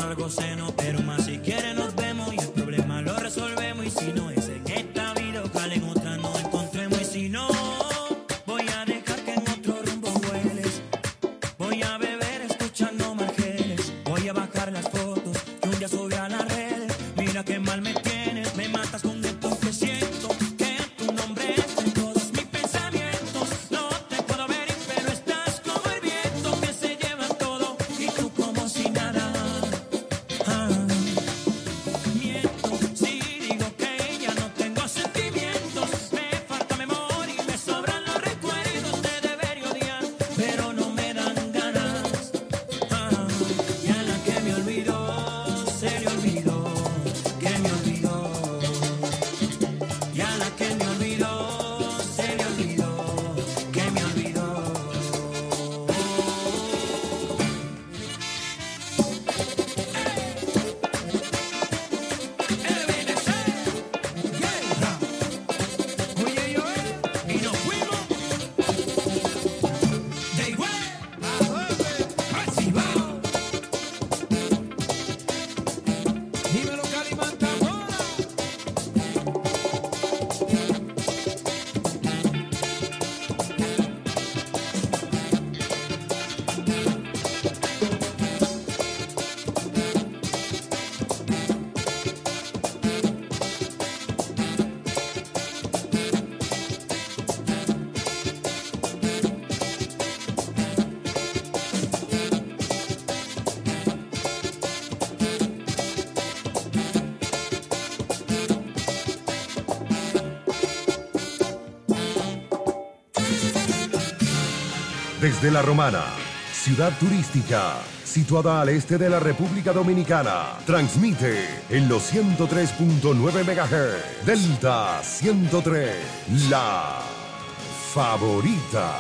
algo seno, pero más si quiere nos vemos y el problema lo resolvemos. Y si no es en esta vida, ojalá en otra nos encontremos. Y si no, voy a dejar que en otro rumbo vueles. Voy a beber escuchando Margeles. Voy a bajar las fotos que un día subí a las redes. Mira qué mal me tienes, me matas con esto que siento. Que tu nombre es en todos mis pensamientos. No te puedo ver, pero estás como el viento que se lleva todo y tú como si nada. Miento si digo que ya no tengo sentimientos. Me falta memoria y me sobran los recuerdos. Te debería odiar, pero no me dan ganas. Y a la que me olvidó, se le olvidó que me olvidó. Y a la que me olvidó, se le olvidó que me olvidó. Oye, yo, y nos fuimos. De igual, así va. Dímelo, Calimantamora. Desde La Romana, ciudad turística, situada al este de la República Dominicana, transmite en los 103.9 MHz, Delta 103, la favorita.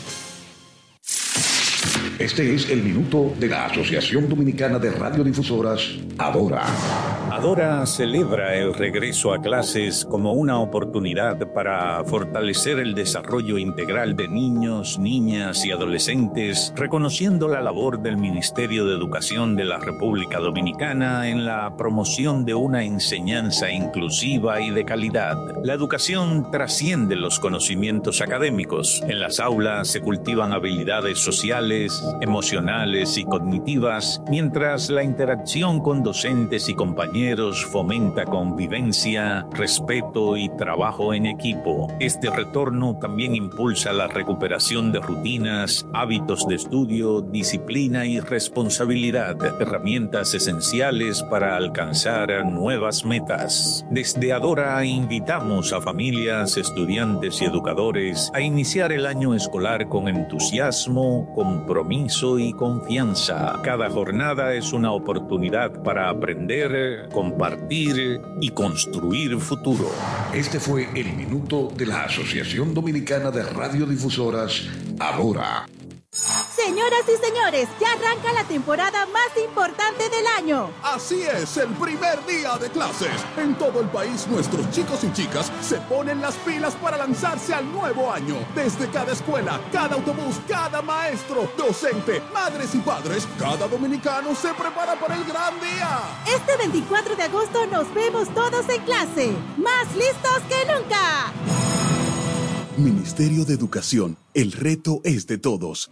Este es el minuto de la Asociación Dominicana de Radiodifusoras, Adora. Adora celebra el regreso a clases como una oportunidad para fortalecer el desarrollo integral de niños, niñas y adolescentes, reconociendo la labor del Ministerio de Educación de la República Dominicana en la promoción de una enseñanza inclusiva y de calidad. La educación trasciende los conocimientos académicos. En las aulas se cultivan habilidades sociales, emocionales y cognitivas, mientras la interacción con docentes y compañeros fomenta convivencia, respeto y trabajo en equipo. Este retorno también impulsa la recuperación de rutinas, hábitos de estudio, disciplina y responsabilidad, herramientas esenciales para alcanzar nuevas metas. Desde Adora invitamos a familias, estudiantes y educadores a iniciar el año escolar con entusiasmo, compromiso y confianza. Cada jornada es una oportunidad para aprender, compartir y construir futuro. Este fue el minuto de la Asociación Dominicana de Radiodifusoras, Adora. Señoras y señores, ya arranca la temporada más importante del año. Así es, el primer día de clases. En todo el país, nuestros chicos y chicas se ponen las pilas para lanzarse al nuevo año. Desde cada escuela, cada autobús, cada maestro, docente, madres y padres, cada dominicano se prepara para el gran día. Este 24 de agosto nos vemos todos en clase, más listos que nunca. Ministerio de Educación, el reto es de todos.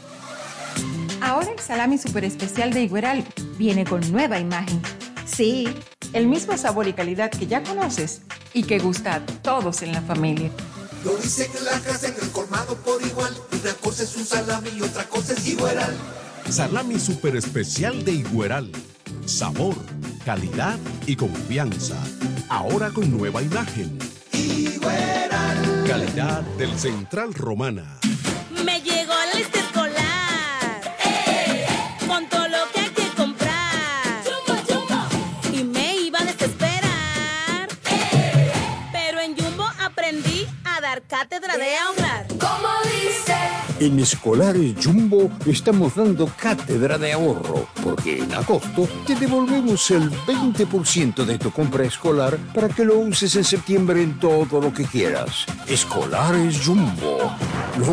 Ahora el salami super especial de Igueral viene con nueva imagen. Sí, el mismo sabor y calidad que ya conoces y que gusta a todos en la familia. Lo dicen en la casa, en el colmado por igual. Una cosa es un salami y otra cosa es Igueral. Salami super especial de Igueral. Sabor, calidad y confianza. Ahora con nueva imagen. Igueral. Calidad del Central Romana. Me llegó la lista escolar. Con todo lo que hay que comprar. Jumbo, Jumbo. Y me iba a desesperar. Pero en Jumbo aprendí a dar cátedra de ahorrar. ¿Cómo dice? En Escolares Jumbo estamos dando cátedra de ahorro, porque en agosto te devolvemos el 20% de tu compra escolar para que lo uses en septiembre en todo lo que quieras. Escolares Jumbo, lo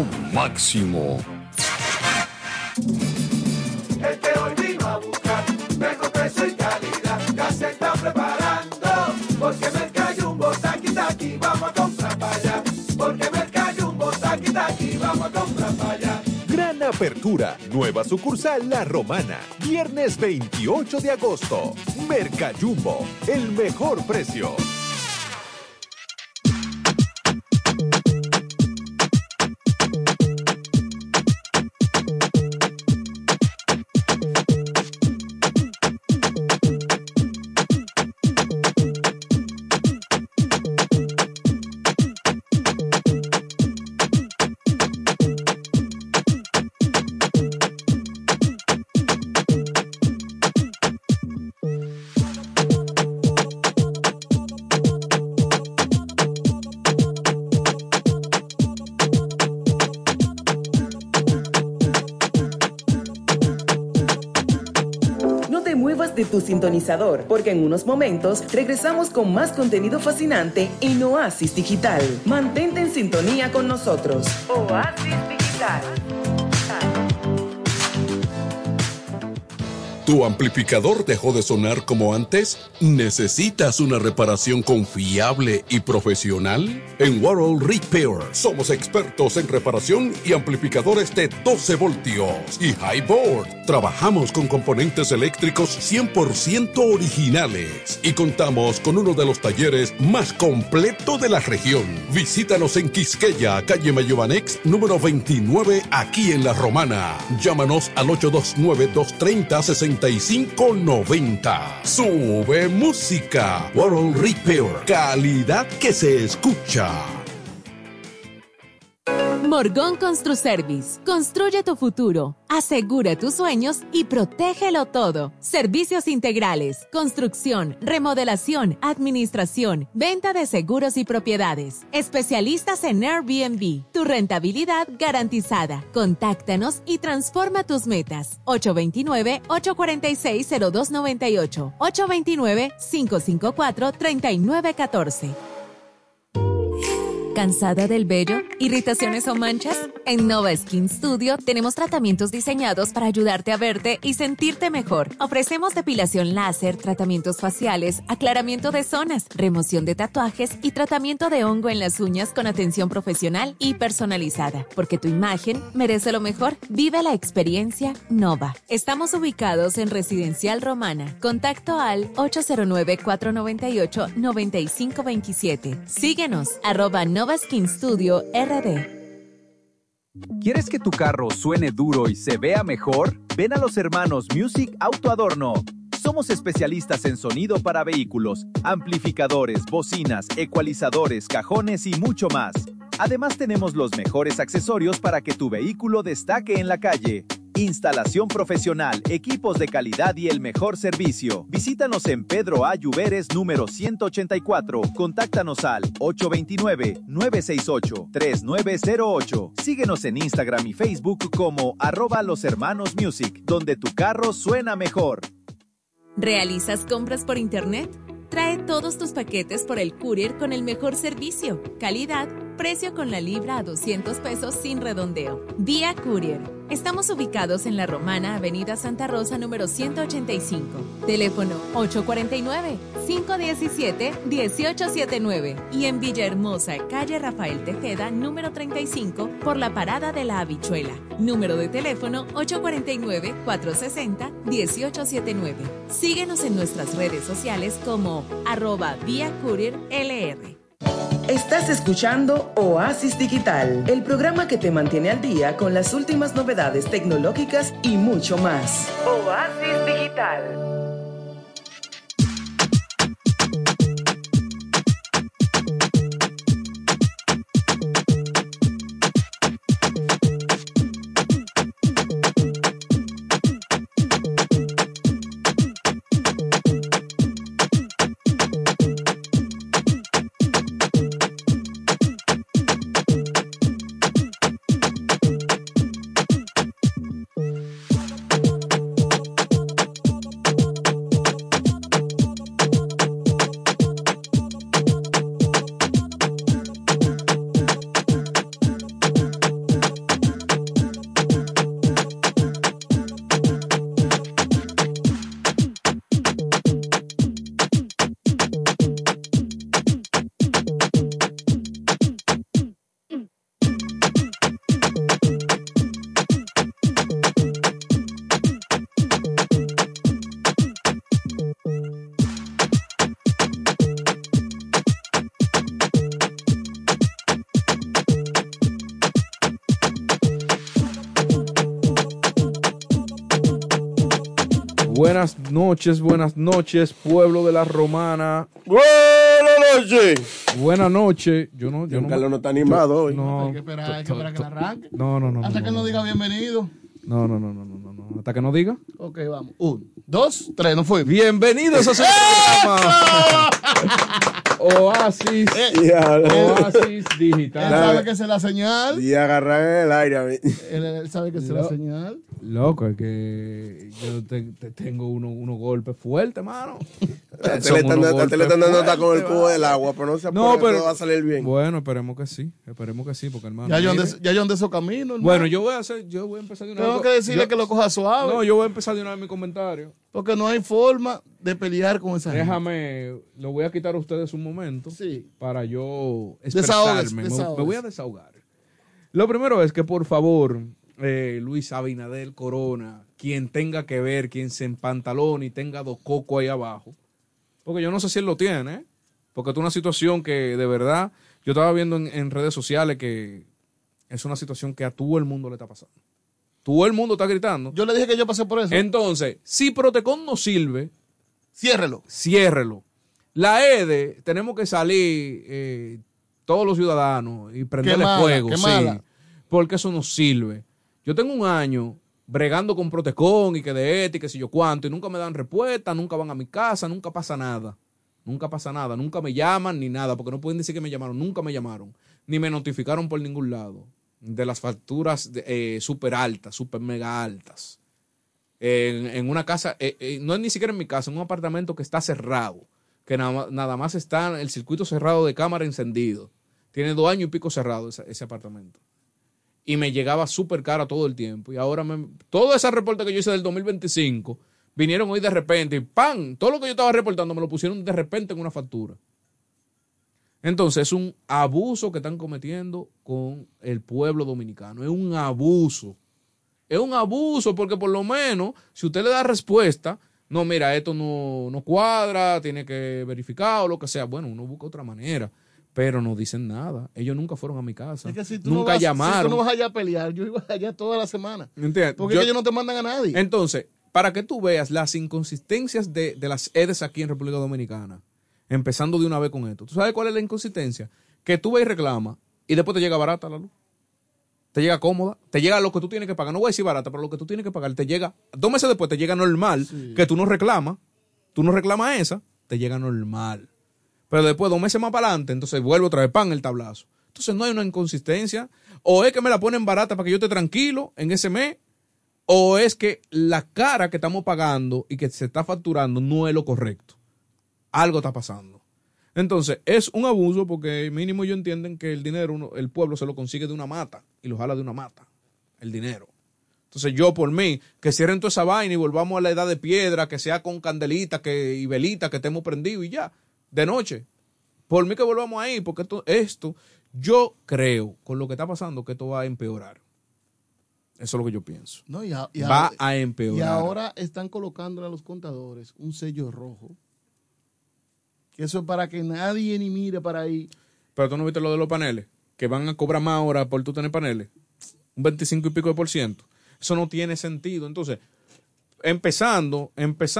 máximo. El que hoy vino a buscar, vengo precio y calidad ya se está preparando. Porque Mercajumbo, taqui taqui, vamos a comprar para allá. Porque Mercajumbo, taqui taqui, vamos a comprar para allá. Gran apertura, nueva sucursal La Romana, viernes 28 de agosto. Mercajumbo, el mejor precio. De tu sintonizador, porque en unos momentos regresamos con más contenido fascinante en Oasis Digital. Mantente en sintonía con nosotros. Oasis Digital. ¿Tu amplificador dejó de sonar como antes? ¿Necesitas una reparación confiable y profesional? En World Repair somos expertos en reparación y amplificadores de 12 voltios y Highboard. Trabajamos con componentes eléctricos 100% originales y contamos con uno de los talleres más completos de la región. Visítanos en Quisqueya, calle Mayobanex, número 29, aquí en La Romana. Llámanos al 829-230-6590. Sube música. World Repair. Calidad que se escucha. Morgón Construservice. Construye tu futuro, asegura tus sueños y protégelo todo. Servicios integrales, construcción, remodelación, administración, venta de seguros y propiedades. Especialistas en Airbnb. Tu rentabilidad garantizada. Contáctanos y transforma tus metas. 829-846-0298. 829-554-3914. ¿Cansada del vello, irritaciones o manchas? En Nova Skin Studio tenemos tratamientos diseñados para ayudarte a verte y sentirte mejor. Ofrecemos depilación láser, tratamientos faciales, aclaramiento de zonas, remoción de tatuajes y tratamiento de hongo en las uñas con atención profesional y personalizada. Porque tu imagen merece lo mejor. Vive la experiencia Nova. Estamos ubicados en Residencial Romana. Contacto al 809-498-9527. Síguenos, @Nova Skin Studio RD. ¿Quieres que tu carro suene duro y se vea mejor? Ven a los hermanos Music Auto Adorno. Somos especialistas en sonido para vehículos, amplificadores, bocinas, ecualizadores, cajones y mucho más. Además tenemos los mejores accesorios para que tu vehículo destaque en la calle. Instalación profesional, equipos de calidad y el mejor servicio. Visítanos en Pedro A. Lluveres, número 184. Contáctanos al 829-968-3908. Síguenos en Instagram y Facebook como @loshermanosmusic, donde tu carro suena mejor. ¿Realizas compras por internet? Trae todos tus paquetes por el courier con el mejor servicio, calidad, precio con la libra a 200 pesos sin redondeo. Vía Courier. Estamos ubicados en La Romana, Avenida Santa Rosa, número 185. Teléfono 849-517-1879. Y en Villahermosa, calle Rafael Tejeda, número 35, por la Parada de la Habichuela. Número de teléfono 849-460-1879. Síguenos en nuestras redes sociales como @ViaCourierLR. Estás escuchando Oasis Digital, el programa que te mantiene al día con las últimas novedades tecnológicas y mucho más. Oasis Digital. Buenas noches, pueblo de la Romana. Buenas noches. Buenas noches. Yo no. Carlos no está animado hoy. Hay que esperar que la arranque. No. Hasta que él no diga bienvenido. No. Hasta que no diga. Ok, vamos. 1, 2, 3, no fue. Bienvenidos a su programa. Oasis Digital. Él sabe que esa es la señal. Y agarrar el aire. Él sabe que esa es la señal. Loco, es que yo tengo unos golpes fuertes, mano. A usted le están dando nota con el cubo del agua, pero no se apure, pero todo va a salir bien. Bueno, esperemos que sí, porque hermano. Ya yo andé esos caminos, hermano. Bueno, yo voy a empezar de una vez. Tengo que decirle que lo coja suave. No, yo voy a empezar de una vez mi comentario. Porque no hay forma de pelear con esa gente. Lo voy a quitar a ustedes un momento. Sí. Para yo expresarme. Me voy a desahogar. Lo primero es que, por favor, Luis Abinader Corona, quien tenga que ver, quien se empantalone y tenga 2 cocos ahí abajo, porque yo no sé si él lo tiene, porque es una situación que de verdad, yo estaba viendo en redes sociales que es una situación que a todo el mundo le está pasando. Todo el mundo está gritando. Yo le dije que yo pasé por eso. Entonces, si Protecon no sirve, ciérrelo. La EDE, tenemos que salir todos los ciudadanos y prenderle fuego. Sí, porque eso no sirve. Yo tengo un año bregando con Protecon y que de ética, y si yo cuánto, y nunca me dan respuesta, nunca van a mi casa, nunca pasa nada. Nunca me llaman ni nada, porque no pueden decir que me llamaron, nunca me llamaron, ni me notificaron por ningún lado de las facturas súper altas, súper mega altas. En una casa, no es ni siquiera en mi casa, en un apartamento que está cerrado, que nada más está el circuito cerrado de cámara encendido. Tiene 2 años y pico cerrado ese apartamento. Y me llegaba súper cara todo el tiempo. Y ahora todo ese reporte que yo hice del 2025, vinieron hoy de repente y ¡pam! Todo lo que yo estaba reportando me lo pusieron de repente en una factura. Entonces es un abuso que están cometiendo con el pueblo dominicano. Es un abuso. Es un abuso porque por lo menos si usted le da respuesta, no, mira, esto no cuadra, tiene que verificar o lo que sea. Bueno, uno busca otra manera. Pero no dicen nada. Ellos nunca fueron a mi casa. Es que si tú nunca llamaron. Si tú no vas allá a pelear, yo iba allá toda la semana. ¿Entiendes? Porque ellos no te mandan a nadie. Entonces, para que tú veas las inconsistencias de las EDES aquí en República Dominicana, empezando de una vez con esto. ¿Tú sabes cuál es la inconsistencia? Que tú vas y reclamas y después te llega barata la luz. Te llega cómoda. Te llega lo que tú tienes que pagar. No voy a decir barata, pero lo que tú tienes que pagar te llega. 2 meses después te llega normal, sí. Que tú no reclamas. Tú no reclamas esa, te llega normal. Pero después, 2 meses más para adelante, entonces vuelve otra vez, pan, el tablazo. Entonces no hay una inconsistencia. O es que me la ponen barata para que yo esté tranquilo en ese mes, o es que la cara que estamos pagando y que se está facturando no es lo correcto. Algo está pasando. Entonces, es un abuso porque mínimo ellos entienden que el dinero, el pueblo se lo consigue de una mata y lo jala de una mata, el dinero. Entonces yo por mí, que cierren toda esa vaina y volvamos a la edad de piedra, que sea con candelita y velita, que estemos prendidos y ya. De noche. Por mí que volvamos ahí, porque esto, yo creo, con lo que está pasando, que esto va a empeorar. Eso es lo que yo pienso. No, va a empeorar. Y ahora están colocándole a los contadores un sello rojo. Que eso es para que nadie ni mire para ahí. Pero tú no viste lo de los paneles, que van a cobrar más ahora por tú tener paneles. Un 25 y pico de %. Eso no tiene sentido. Entonces, Empezando,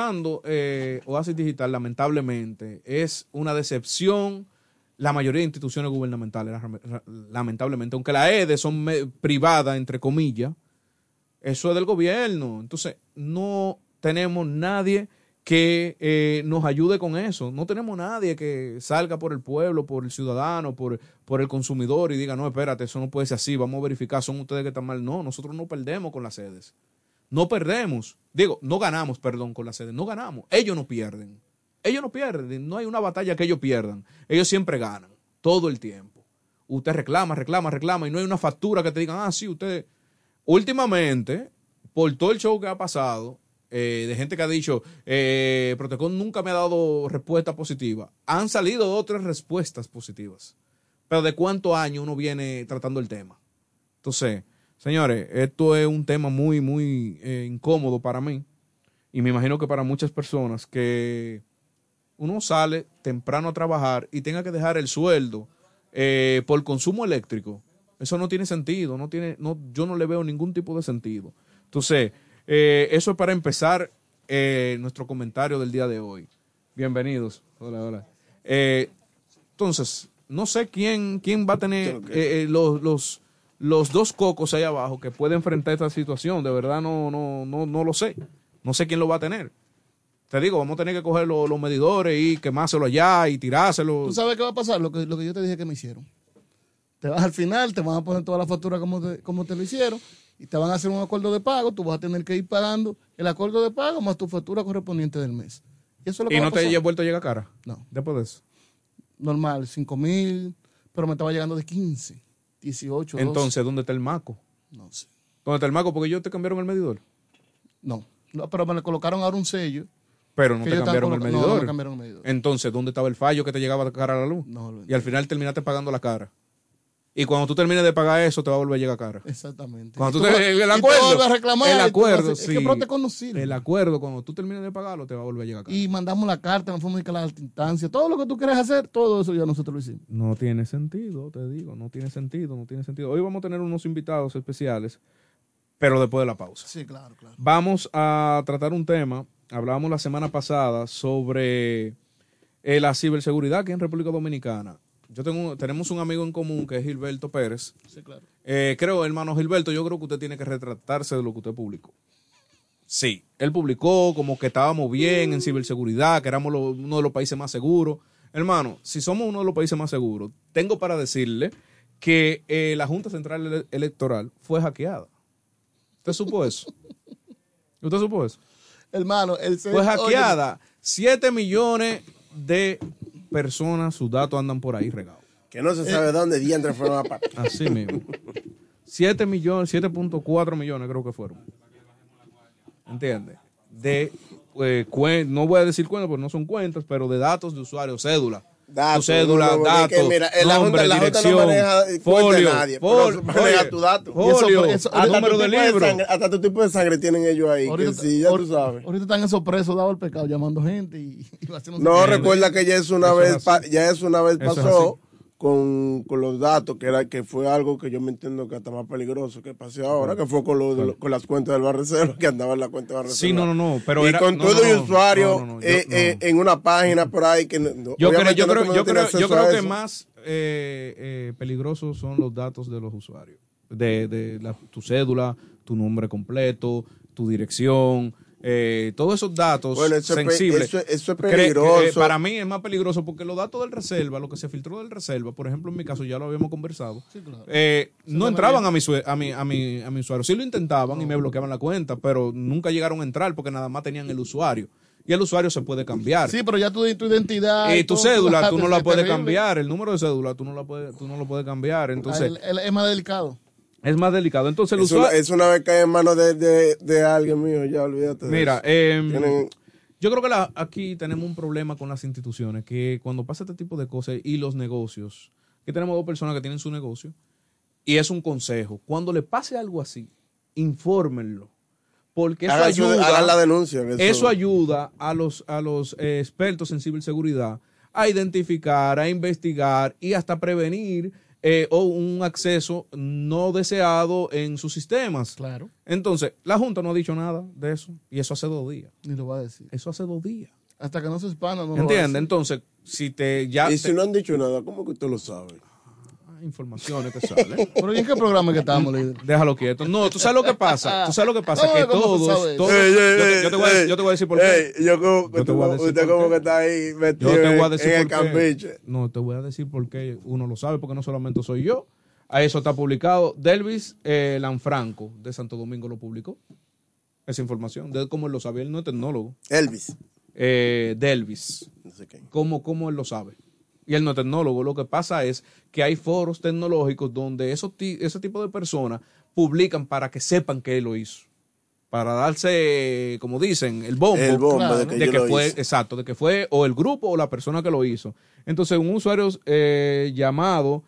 Oasis Digital, lamentablemente, es una decepción. La mayoría de instituciones gubernamentales, lamentablemente, aunque la EDE son privadas, entre comillas, eso es del gobierno. Entonces, no tenemos nadie que nos ayude con eso. No tenemos nadie que salga por el pueblo, por el ciudadano, por el consumidor y diga, no, espérate, eso no puede ser así, vamos a verificar, son ustedes que están mal. No, nosotros no perdemos con las sedes. No perdemos. No ganamos, perdón, con las sedes. No ganamos. Ellos no pierden. No hay una batalla que ellos pierdan. Ellos siempre ganan. Todo el tiempo. Usted reclama y no hay una factura que te digan, sí, usted. Últimamente, por todo el show que ha pasado, de gente que ha dicho, Protecon nunca me ha dado respuesta positiva. Han salido 2 o 3 respuestas positivas. Pero ¿de cuántos años uno viene tratando el tema? Entonces, señores, esto es un tema muy, muy incómodo para mí y me imagino que para muchas personas que uno sale temprano a trabajar y tenga que dejar el sueldo por consumo eléctrico. Eso no tiene sentido, yo no le veo ningún tipo de sentido. Entonces, eso es para empezar nuestro comentario del día de hoy. Bienvenidos. Hola. Entonces, no sé quién va a tener los dos cocos ahí abajo que puede enfrentar esta situación. De verdad no lo sé. No sé quién lo va a tener. Te digo, vamos a tener que coger los medidores y quemárselo allá y tirárselo. ¿Tú sabes qué va a pasar? Lo que yo te dije que me hicieron. Te vas al final, te van a poner toda la factura como te lo hicieron y te van a hacer un acuerdo de pago. Tú vas a tener que ir pagando el acuerdo de pago más tu factura correspondiente del mes. Y eso es lo que ¿Y va no a pasar. te haya vuelto a llegar cara? No. Después de eso. Normal, 5,000, pero me estaba llegando de 15, 18, 12. Entonces, ¿dónde está el maco? No sé. ¿Dónde está el maco? Porque ellos te cambiaron el medidor. No, pero me le colocaron ahora un sello. Pero no te cambiaron el medidor. No me cambiaron el medidor. Entonces, ¿dónde estaba el fallo que te llegaba cara a la luz? No, y al final terminaste pagando la cara. Y cuando tú termines de pagar eso, te va a volver a llegar cara. Exactamente. Cuando tú el acuerdo. acuerdo, A reclamar, el acuerdo, sí. Es que pronto conocí. El acuerdo, cuando tú termines de pagarlo, te va a volver a llegar cara. Y mandamos la carta, nos fuimos a la alta instancia. Todo lo que tú quieres hacer, todo eso ya nosotros lo hicimos. No tiene sentido, te digo. No tiene sentido. Hoy vamos a tener unos invitados especiales, pero después de la pausa. Sí, claro. Vamos a tratar un tema. Hablábamos la semana pasada sobre la ciberseguridad aquí en República Dominicana. Tenemos un amigo en común que es Gilberto Pérez. Sí, claro. Creo, hermano Gilberto, yo creo que usted tiene que retratarse de lo que usted publicó. Sí, él publicó como que estábamos bien en ciberseguridad, que éramos uno de los países más seguros. Hermano, si somos uno de los países más seguros, tengo para decirle que la Junta Central Electoral fue hackeada. ¿Usted supo eso? ¿Usted supo eso? Hermano, fue hackeada. 7 millones de personas, sus datos andan por ahí regados. Que no se sabe dónde diantre fueron a parar. Así mismo. 7.4 millones creo que fueron. ¿Entiendes? No voy a decir cuentas porque no son cuentas, pero de datos de usuario, cédula. Datos, tu cédula, datos, mira, nombre, la dirección, Junta no maneja folio, nadie, maneja tu dato. Folio, número de libro. Hasta tu tipo de sangre tienen ellos ahí. Ahorita, que sí, ya tú sabes. Ahorita están esos presos dados al pecado, llamando gente y haciendo... No, recuerda que ya es una vez pasó con los datos, que fue algo que yo me entiendo que hasta más peligroso que pasó ahora, que fue con las cuentas del Barreserva, que andaba en la cuenta del Barreserva. Sí, no, pero y con todo el usuario en una página por ahí que yo creo que más peligrosos son los datos de los usuarios, tu cédula, tu nombre completo, tu dirección. Todos esos datos sensibles. Eso es peligroso. Para mí es más peligroso porque los datos del reserva, lo que se filtró del reserva, por ejemplo, en mi caso ya lo habíamos conversado, sí, claro. No entraban a mi usuario. Sí lo intentaban y me bloqueaban la cuenta, pero nunca llegaron a entrar porque nada más tenían el usuario. Y el usuario se puede cambiar. Sí, pero ya tu identidad. Y tu cédula tú no la puedes cambiar. El número de cédula tú no lo puedes cambiar. Entonces es más delicado. Es más delicado. Entonces, es una vez cae en manos de alguien mío, ya olvídate de mira, yo creo que aquí tenemos un problema con las instituciones, que cuando pasa este tipo de cosas y los negocios, que tenemos dos personas que tienen su negocio, y es un consejo, cuando le pase algo así, infórmenlo. Porque eso hagan la denuncia. Eso ayuda a los expertos en ciberseguridad a identificar, a investigar y hasta prevenir o un acceso no deseado en sus sistemas. Claro. Entonces, la Junta no ha dicho nada de eso. Y eso hace 2 días. Ni lo va a decir. Eso hace 2 días. Hasta que no se expanda, no ¿entiendes? Lo va a decir. Entonces, si no han dicho nada, ¿cómo que usted lo sabe? Informaciones que salen. ¿Pero y en qué programa que estamos, líder? Déjalo quieto. No, tú sabes lo que pasa. Que todos yo te voy a decir por qué. Usted como que está ahí metido en el campiche. No, te voy a decir por qué uno lo sabe, porque no solamente soy yo. A eso está publicado. Delvis Lanfranco de Santo Domingo lo publicó. Esa información. De cómo él lo sabe. Él no es tecnólogo. Delvis. No sé qué. ¿Cómo él lo sabe? Y él no es tecnólogo. Lo que pasa es que hay foros tecnológicos donde ese tipo de personas publican para que sepan que él lo hizo. Para darse, como dicen, el bombo claro, de que fue, exacto, de que fue o el grupo o la persona que lo hizo. Entonces, un usuario llamado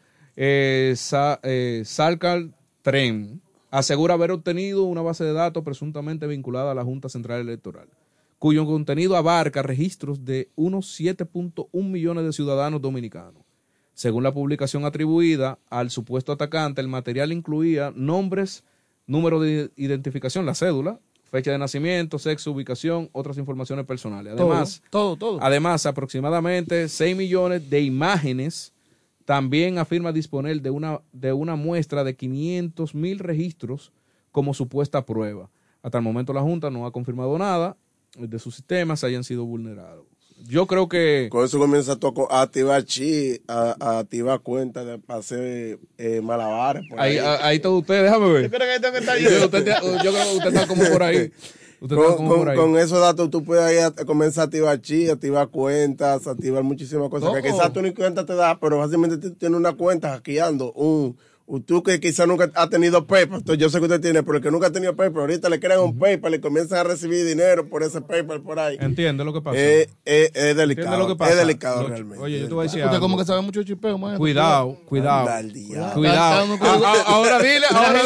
Salcal Tren asegura haber obtenido una base de datos presuntamente vinculada a la Junta Central Electoral, cuyo contenido abarca registros de unos 7.1 millones de ciudadanos dominicanos. Según la publicación atribuida al supuesto atacante, el material incluía nombres, número de identificación, la cédula, fecha de nacimiento, sexo, ubicación, otras informaciones personales. Además, todo. Además, aproximadamente 6 millones de imágenes. También afirma disponer de una muestra de 500,000 registros como supuesta prueba. Hasta el momento la Junta no ha confirmado nada de sus sistemas hayan sido vulnerados. Yo creo que... Con eso comienza a activar a activar cuentas para hacer malabares. Ahí está usted, déjame ver. Yo creo que está ahí. Yo creo que usted está como por ahí. Con esos datos tú puedes ahí comenzar a activar activar cuentas, activar muchísimas cosas. Que quizás tú ni cuenta te da, pero básicamente tú tienes una cuenta hackeando tú que quizás nunca has tenido PayPal, entonces yo sé que usted tiene, pero el que nunca ha tenido PayPal, ahorita le crean un PayPal y comienzan a recibir dinero por ese PayPal por ahí. Entiende lo que pasa. Es delicado. Lo que pasa? Es delicado realmente. Oye, yo te voy a decir Usted algo. como que sabe mucho chipeo, man. Cuidado. Ahora dile.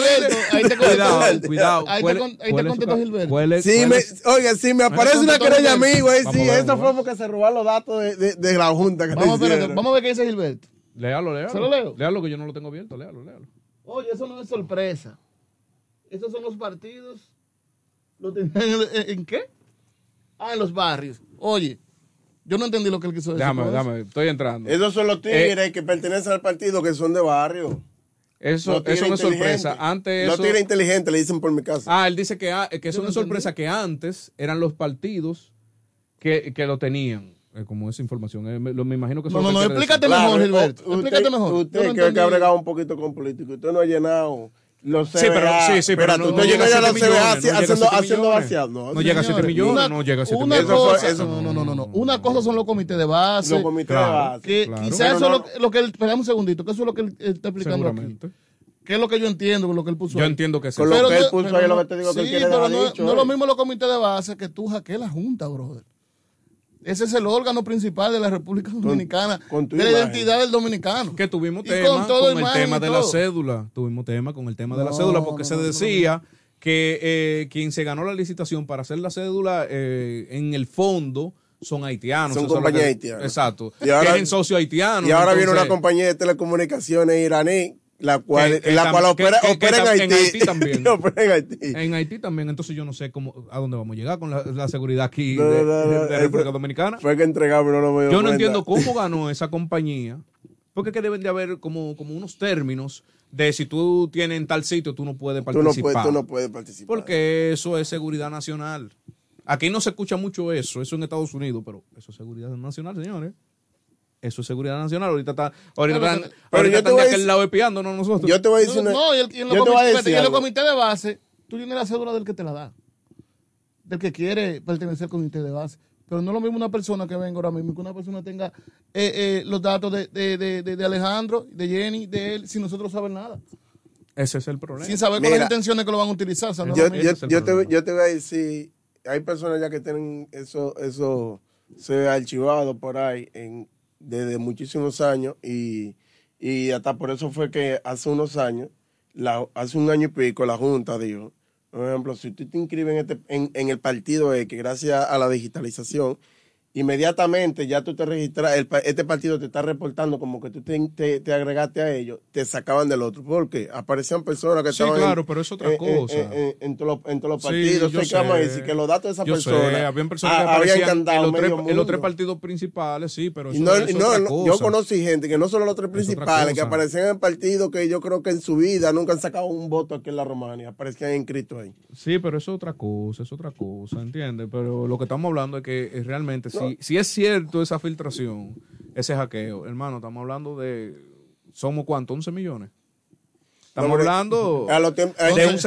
Cuidado. Ahí te contestó Gilberto. Si me aparece una querella amigo, ahí sí, eso fue porque se robaron los datos de la Junta. Vamos a ver qué dice Gilberto. Léalo. ¿Se lo leo? Léalo que yo no lo tengo abierto, léalo. Oye, eso no es sorpresa. Esos son los partidos. ¿Lo tenían en qué? En los barrios. Oye, yo no entendí lo que él quiso decir. Déjame, estoy entrando. Esos son los tigres que pertenecen al partido que son de barrio. Eso no es sorpresa. Antes los tigres inteligentes le dicen por mi casa. Él dice que eso no es sorpresa, que antes eran los partidos que lo tenían. Como esa información. Me imagino que eso No, explícate mejor, Gilberto. Explícate mejor. Usted que ha bregado un poquito con político. Usted no ha llenado los CBA. Sí, pero no llega a 7 millones. Haciendo vaciado. No llega a 7 millones, no llega a 7 millones. No. Una cosa son los comités de base. Los comités de base. Quizás eso es lo que él... Esperamos un segundito, que eso es lo que él está explicando aquí. ¿Qué es lo que yo entiendo con lo que él puso ahí? Yo entiendo que sí. Con lo que él puso ahí, lo que te digo que él quiere dejar dicho. No es lo mismo los comités de base que tú hackees la Junta, brother. Ese es el órgano principal de la República Dominicana, de la identidad del dominicano. Que tuvimos tema con el tema de la cédula. Tuvimos tema con el tema de la cédula porque se decía que quien se ganó la licitación para hacer la cédula en el fondo son haitianos. Son compañías haitianas. Exacto. Tienen socios haitianos. Y ahora viene una compañía de telecomunicaciones iraní la cual opera en Haití. En Haití también. Opera en Haití. En Haití también. Entonces yo no sé a dónde vamos a llegar con la seguridad aquí de República Dominicana. Fue que entregar, pero no me dio Yo no cuenta. entiendo cómo ganó esa compañía. Porque que deben de haber como unos términos de si tú tienes en tal sitio, tú no puedes participar. Tú no puedes participar. Porque eso es seguridad nacional. Aquí no se escucha mucho eso en Estados Unidos, pero eso es seguridad nacional, señores. Eso es seguridad nacional. Ahorita están de aquel lado espiándonos nosotros. Yo te voy a decir y en los comités de base, tú tienes la cédula del que te la da. Del que quiere pertenecer al comité de base. Pero no es lo mismo una persona que venga ahora mismo, que una persona tenga los datos de Alejandro, de Jenny, de él, sin nosotros saber nada. Ese es el problema. Sin saber con las intenciones que lo van a utilizar. O sea, yo te voy a decir, hay personas ya que tienen eso se ha archivado por ahí desde muchísimos años y hasta por eso fue que hace unos años, hace un año y pico, la Junta dijo, por ejemplo, si tú te inscribes en el partido que gracias a la digitalización, inmediatamente ya tú te registras, este partido te está reportando como que tú te agregaste a ellos, te sacaban del otro, porque aparecían personas que estaban claro, pero es otra cosa. En todos los partidos. Sí, yo sé. Decir que los datos de esas personas habían personas que aparecían en los tres partidos principales, sí, pero eso es otra cosa. Yo conocí gente que no solo los tres principales, que aparecían en partidos que yo creo que en su vida nunca han sacado un voto aquí en la Romania, aparecían inscritos ahí. Sí, pero eso es otra cosa, ¿entiendes? Pero lo que estamos hablando es que realmente si es cierto esa filtración, ese hackeo, hermano, estamos hablando de, ¿somos cuánto? 11 millones. Estamos hablando de un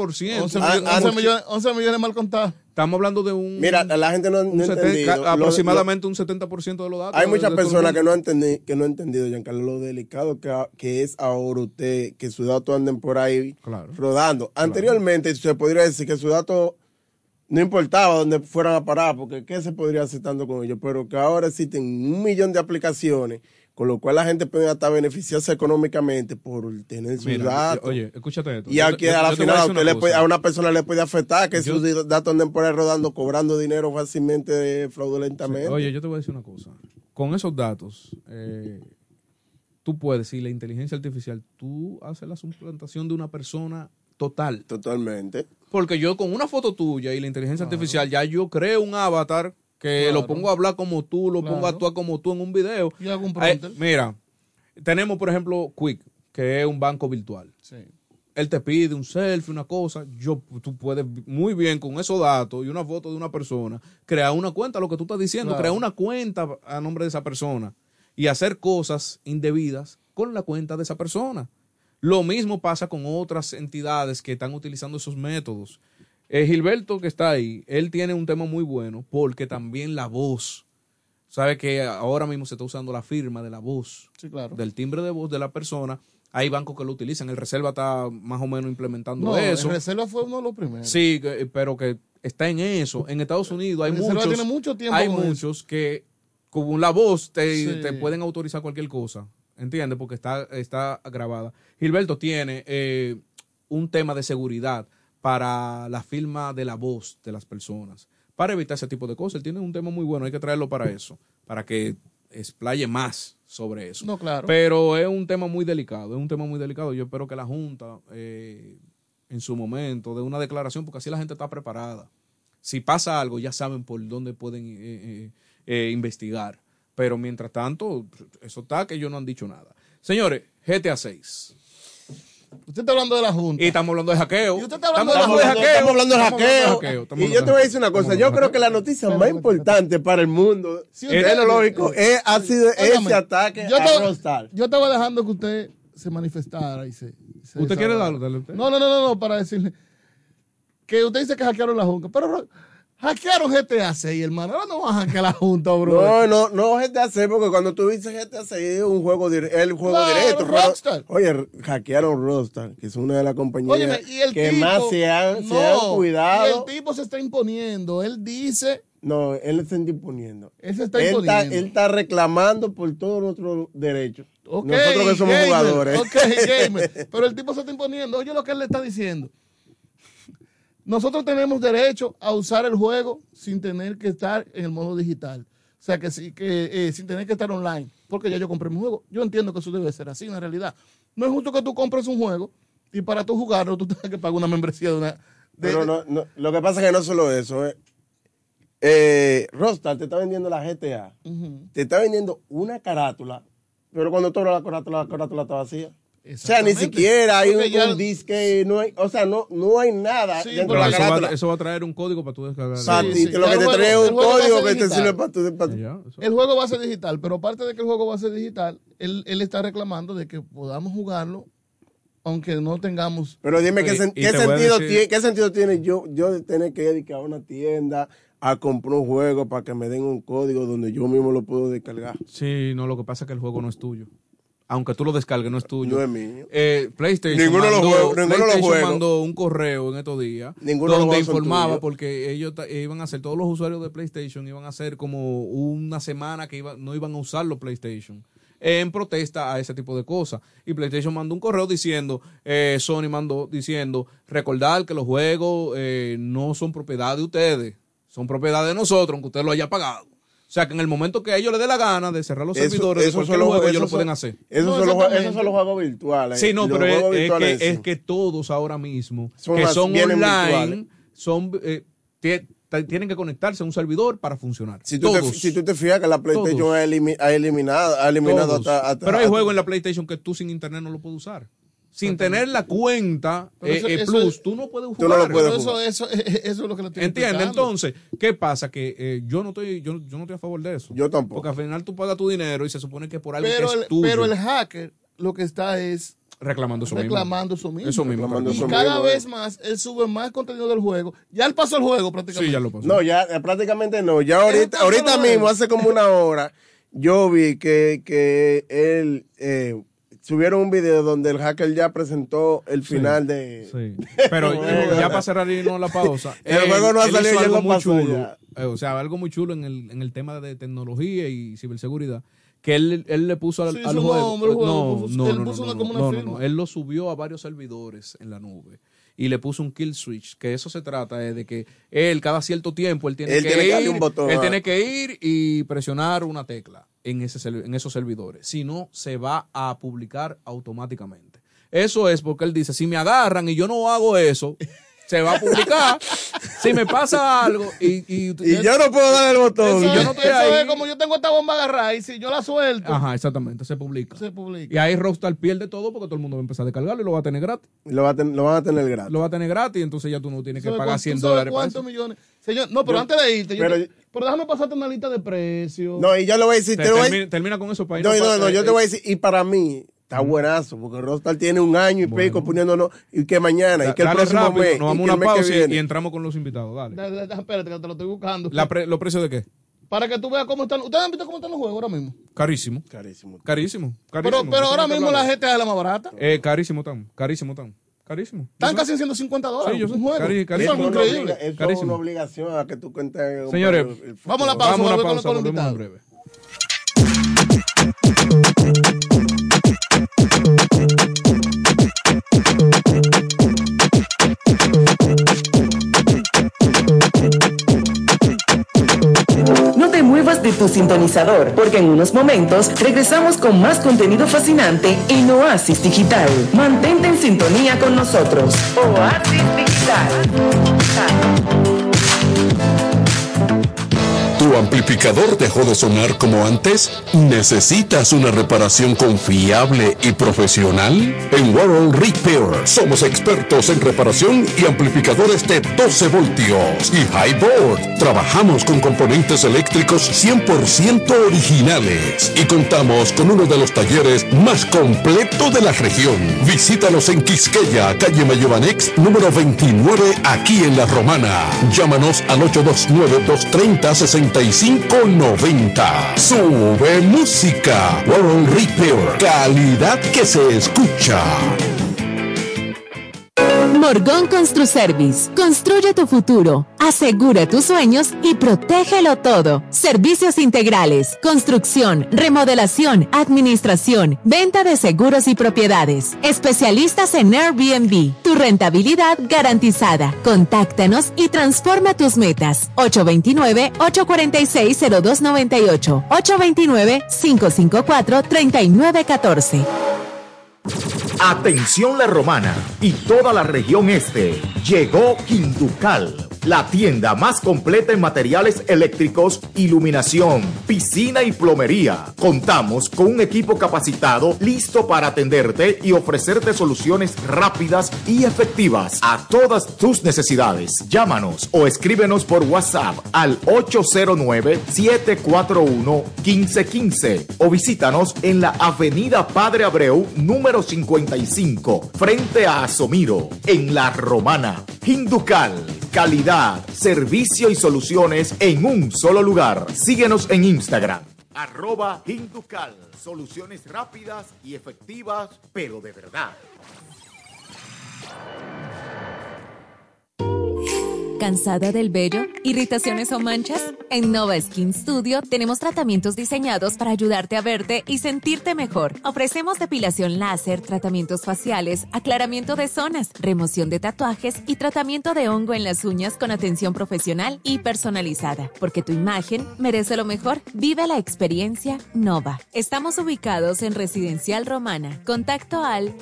70%. 11 millones mal contados. Estamos hablando de un... Mira, la gente no ha entendido. Aproximadamente un 70% de los datos. Hay muchas personas que no han entendido, Giancarlo, lo delicado que es ahora usted, que sus datos anden por ahí rodando. Anteriormente se podría decir que sus datos no importaba dónde fueran a parar, porque ¿qué se podría hacer tanto con ellos? Pero que ahora existen 1 millón de aplicaciones, con lo cual la gente puede hasta beneficiarse económicamente por tener sus datos. Oye, escúchate esto. Y aquí a la final a una persona le puede afectar que sus datos anden por ahí rodando, cobrando dinero fácilmente, fraudulentamente. Oye, yo te voy a decir una cosa. Con esos datos, tú puedes, si la inteligencia artificial, tú haces la suplantación de una persona total. Totalmente. Porque yo con una foto tuya y la inteligencia artificial, ya yo creo un avatar que lo pongo a hablar como tú, lo pongo a actuar como tú en un video. Y hago un prompter. Mira, tenemos por ejemplo Quick, que es un banco virtual. Sí. Él te pide un selfie, una cosa. Tú puedes muy bien con esos datos y una foto de una persona, crear una cuenta, lo que tú estás diciendo, crear una cuenta a nombre de esa persona y hacer cosas indebidas con la cuenta de esa persona. Lo mismo pasa con otras entidades que están utilizando esos métodos. Gilberto, que está ahí, él tiene un tema muy bueno porque también la voz. Sabe que ahora mismo se está usando la firma de la voz, sí, claro, del timbre de voz de la persona. Hay bancos que lo utilizan. El Reserva está más o menos implementando eso. El Reserva fue uno de los primeros. Sí, pero que está en eso. En Estados Unidos hay muchos. Tiene mucho tiempo hay con muchos eso. Que con la voz te pueden autorizar cualquier cosa. ¿Entiendes? Porque está grabada. Gilberto tiene un tema de seguridad para la firma de la voz de las personas, para evitar ese tipo de cosas. Él tiene un tema muy bueno. Hay que traerlo para eso, para que explaye más sobre eso. No, claro. Pero es un tema muy delicado, Yo espero que la Junta, en su momento, dé una declaración, porque así la gente está preparada. Si pasa algo, ya saben por dónde pueden investigar. Pero mientras tanto, eso está que ellos no han dicho nada. Señores, GTA 6. Usted está hablando de la Junta. Y estamos hablando de hackeo. Y usted está hablando de hackeo. Estamos hablando de hackeo. Y yo te voy a decir una cosa. Yo creo que la noticia más importante para el mundo tecnológico ha sido ese ataque a Rockstar. Yo estaba dejando que usted se manifestara y se ¿Usted quiere darle usted? No, para decirle que usted dice que hackearon la Junta. Pero hackearon GTA 6, hermano. Ahora no van a hackear la Junta, bro. No GTA 6, porque cuando tú dices GTA 6 es un juego directo. Rockstar. Oye, hackearon Rockstar, que es una de las compañías Óyeme, y el que tipo, más se han cuidado. Y el tipo se está imponiendo. Él dice... No, él está imponiendo. Él se está imponiendo. Él está reclamando por todos nuestros derechos. Okay, nosotros que somos jugadores. Gamer. Pero el tipo se está imponiendo. Oye lo que él le está diciendo. Nosotros tenemos derecho a usar el juego sin tener que estar en el modo digital. O sea, que sin tener que estar online. Porque ya yo compré mi juego. Yo entiendo que eso debe ser así en realidad. No es justo que tú compres un juego y para tú jugarlo tú tengas que pagar una membresía de una... Pero no, lo que pasa es que no solo eso. Rockstar te está vendiendo la GTA. Te está vendiendo una carátula. Pero cuando tú abres la carátula está vacía. O sea, ni siquiera hay un disque, no hay nada dentro de la carátula. Eso va a traer un código para tú descargar. Lo que te trae es un código que te sirve para tú. El juego va a ser digital, pero aparte de que el juego va a ser digital, él está reclamando de que podamos jugarlo aunque no tengamos... Pero dime, ¿qué sentido tiene yo tener que dedicar a una tienda a comprar un juego para que me den un código donde yo mismo lo puedo descargar? Sí, no, lo que pasa es que el juego no es tuyo. Aunque tú lo descargues, no es tuyo. No es mío. PlayStation mandó un correo en estos días donde informaba, porque ellos iban a hacer, todos los usuarios de PlayStation iban a hacer como una semana que no iban a usar los PlayStation en protesta a ese tipo de cosas. Y PlayStation mandó un correo diciendo, Sony mandó diciendo, recordar que los juegos no son propiedad de ustedes, son propiedad de nosotros, aunque usted lo haya pagado. O sea, que en el momento que a ellos les dé la gana de cerrar los servidores de cualquier juego, ellos lo pueden hacer. Esos son los juegos virtuales. Sí, no, pero es que todos ahora mismo, que son online, tienen que conectarse a un servidor para funcionar. Si tú te fijas que la PlayStation ha eliminado hasta... Pero hay juegos en la PlayStation que tú sin internet no lo puedes usar. Sin tener la cuenta Plus, tú no puedes jugar. Tú no lo puedes jugar. Eso es lo que le estoy ¿Entiendes? Entonces, ¿qué pasa? Que yo no estoy a favor de eso. Yo tampoco. Porque al final tú pagas tu dinero y se supone que por algo que es tuyo. Pero el hacker lo que está es... reclamando eso mismo. Eso mismo. Y cada vez más, él sube más contenido del juego. Ya él pasó el juego prácticamente. Sí, ya lo pasó. No, ya prácticamente no. Ya ahorita mismo, hace como una hora, yo vi que él... subieron un video donde el hacker ya presentó el final de... Sí. Pero ya para cerrar y no la pausa. El juego no ha salido, ya lo pasó ya. O sea, algo muy chulo en el tema de tecnología y ciberseguridad, que él le puso al juego... No. Él lo subió a varios servidores en la nube. Y le puso un kill switch, que eso se trata de que él cada cierto tiempo él tiene que ir y presionar una tecla en esos servidores. Si no, se va a publicar automáticamente. Eso es porque él dice, si me agarran y yo no hago eso, se va a publicar. Si me pasa algo y yo no puedo dar el botón. Eso, y yo no estoy ahí. Es como yo tengo esta bomba agarrada y si yo la suelto. Ajá, exactamente, se publica. Y ahí Rockstar pierde todo porque todo el mundo va a empezar a descargarlo y lo va a tener gratis. Lo van a tener gratis. Lo va a tener gratis, entonces ya tú no tienes que pagar $100 para ¿Cuántos millones? Señor, no, pero antes de irte, pero déjame pasarte una lista de precios. No, y yo le voy a decir, termina con eso para ir. No, yo te voy a decir, y para mí está buenazo, porque Rockstar tiene un año y pico poniéndonos, y que mañana, y que el próximo rápido, mes, nos vamos y que a el una mes que pausa viene. y entramos con los invitados, dale. Espérate, que te lo estoy buscando. ¿Los precios de qué? Para que tú veas cómo están. ¿Ustedes han visto cómo están los juegos ahora mismo? Carísimo. Pero ahora mismo la GTA es la más barata. Carísimo tan. Están casi en $150. Sí, yo sé. Un juego. Carísimo. Eso es increíble. Eso es una obligación a que tú cuentes. Señores, vamos a la pausa. Volvemos en breve. No te muevas de tu sintonizador, porque en unos momentos regresamos con más contenido fascinante en Oasis Digital. Mantente en sintonía con nosotros. Oasis Digital. ¿Tu amplificador dejó de sonar como antes? ¿Necesitas una reparación confiable y profesional? En World Repair somos expertos en reparación y amplificadores de 12 voltios y Highboard. Trabajamos con componentes eléctricos 100% originales y contamos con uno de los talleres más completos de la región. Visítanos en Quisqueya, calle Mayobanex, número 29, aquí en La Romana. Llámanos al 829-230-6590. Sube música. World Repair. Calidad que se escucha. Morgón Construservice. Construye tu futuro, asegura tus sueños y protégelo todo. Servicios integrales, construcción, remodelación, administración, venta de seguros y propiedades. Especialistas en Airbnb. Tu rentabilidad garantizada. Contáctanos y transforma tus metas. 829-846-0298. 829-554-3914. Atención La Romana y toda la región este. Llegó Quinducal, la tienda más completa en materiales eléctricos, iluminación, piscina y plomería. Contamos con un equipo capacitado listo para atenderte y ofrecerte soluciones rápidas y efectivas a todas tus necesidades. Llámanos o escríbenos por WhatsApp al 809-741-1515 o visítanos en la Avenida Padre Abreu, número 55, frente a Asomiro, en La Romana. Quinducal, calidad, servicio y soluciones en un solo lugar. Síguenos en Instagram, @Quinducal. Soluciones rápidas y efectivas, pero de verdad. ¿Cansada del vello, irritaciones o manchas? En Nova Skin Studio tenemos tratamientos diseñados para ayudarte a verte y sentirte mejor. Ofrecemos depilación láser, tratamientos faciales, aclaramiento de zonas, remoción de tatuajes y tratamiento de hongo en las uñas con atención profesional y personalizada. Porque tu imagen merece lo mejor. Vive la experiencia Nova. Estamos ubicados en Residencial Romana. Contacto al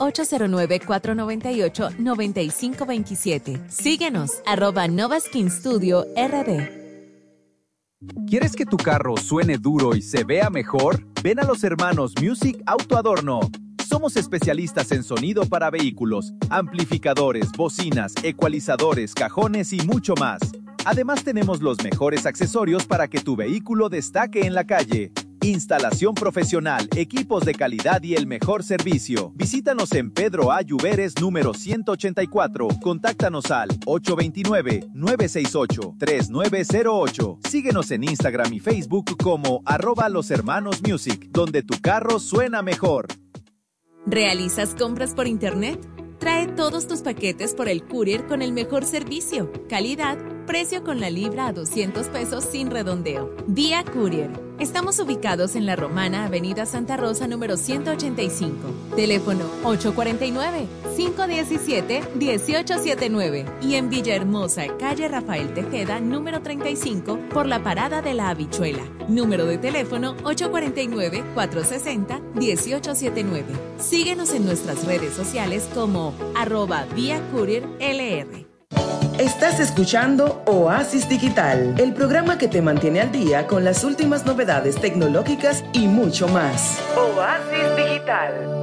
809-498-9527. Síguenos, @Nova Skin Studio RD. ¿Quieres que tu carro suene duro y se vea mejor? Ven a los hermanos Music Auto Adorno. Somos especialistas en sonido para vehículos, amplificadores, bocinas, ecualizadores, cajones y mucho más. Además tenemos los mejores accesorios para que tu vehículo destaque en la calle. Instalación profesional, equipos de calidad y el mejor servicio. Visítanos en Pedro A. Lluveres, número 184. Contáctanos al 829-968-3908. Síguenos en Instagram y Facebook como @loshermanosmusic, donde tu carro suena mejor. ¿Realizas compras por internet? Trae todos tus paquetes por el courier con el mejor servicio, calidad, precio con la libra a $200 sin redondeo. Vía Courier. Estamos ubicados en La Romana, Avenida Santa Rosa, número 185. Teléfono 849-517-1879. Y en Villahermosa, calle Rafael Tejeda, número 35, por la Parada de la Habichuela. Número de teléfono 849-460-1879. Síguenos en nuestras redes sociales como @ViaCourierLR. Estás escuchando Oasis Digital, el programa que te mantiene al día con las últimas novedades tecnológicas y mucho más. Oasis Digital.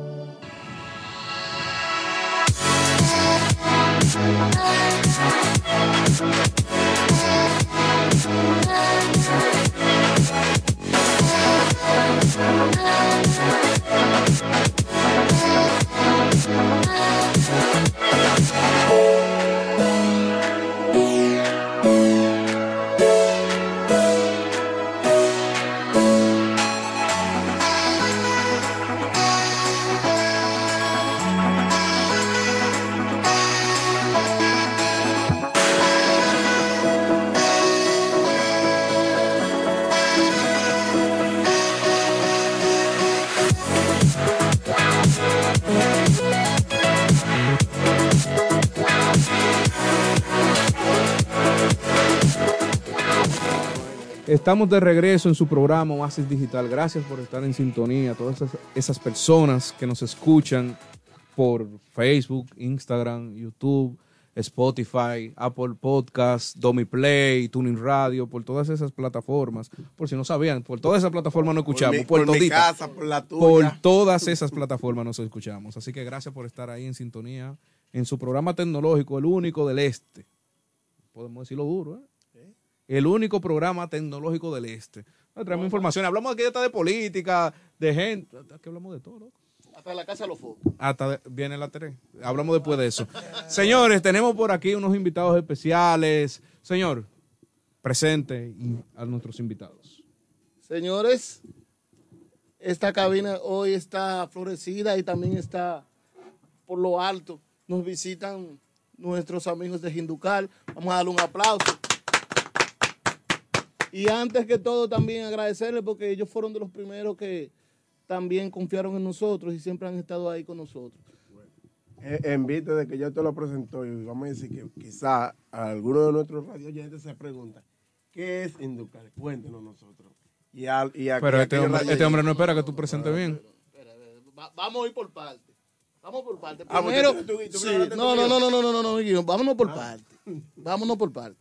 Estamos de regreso en su programa Oasis Digital. Gracias por estar en sintonía. Todas esas personas que nos escuchan por Facebook, Instagram, YouTube, Spotify, Apple Podcast, Domiplay, Tuning Radio, por todas esas plataformas. Por si no sabían, por todas esas plataformas nos escuchamos. Por mi casa, por la tuya. Por todas esas plataformas nos escuchamos. Así que gracias por estar ahí en sintonía en su programa tecnológico, el único del este. Podemos decirlo duro, ¿eh? El único programa tecnológico del este. Traemos información. Hablamos aquí de política, de gente. Aquí hablamos de todo, loco. Hasta la casa de los focos. Viene la 3. Hablamos después de eso. Señores, tenemos por aquí unos invitados especiales. Señor, presente a nuestros invitados. Señores, esta cabina hoy está florecida y también está por lo alto. Nos visitan nuestros amigos de Jinducal. Vamos a darle un aplauso. Y antes que todo también agradecerles porque ellos fueron de los primeros que también confiaron en nosotros y siempre han estado ahí con nosotros. En vista de que ya te lo presentó y vamos a decir que quizá alguno de nuestros radioyentes se pregunta, ¿qué es Jinducal? Cuéntenos nosotros. Pero este hombre no espera que tú presentes bien. Vamos a ir por parte. Vamos por parte. Primero, no, vámonos por parte. Vámonos por parte.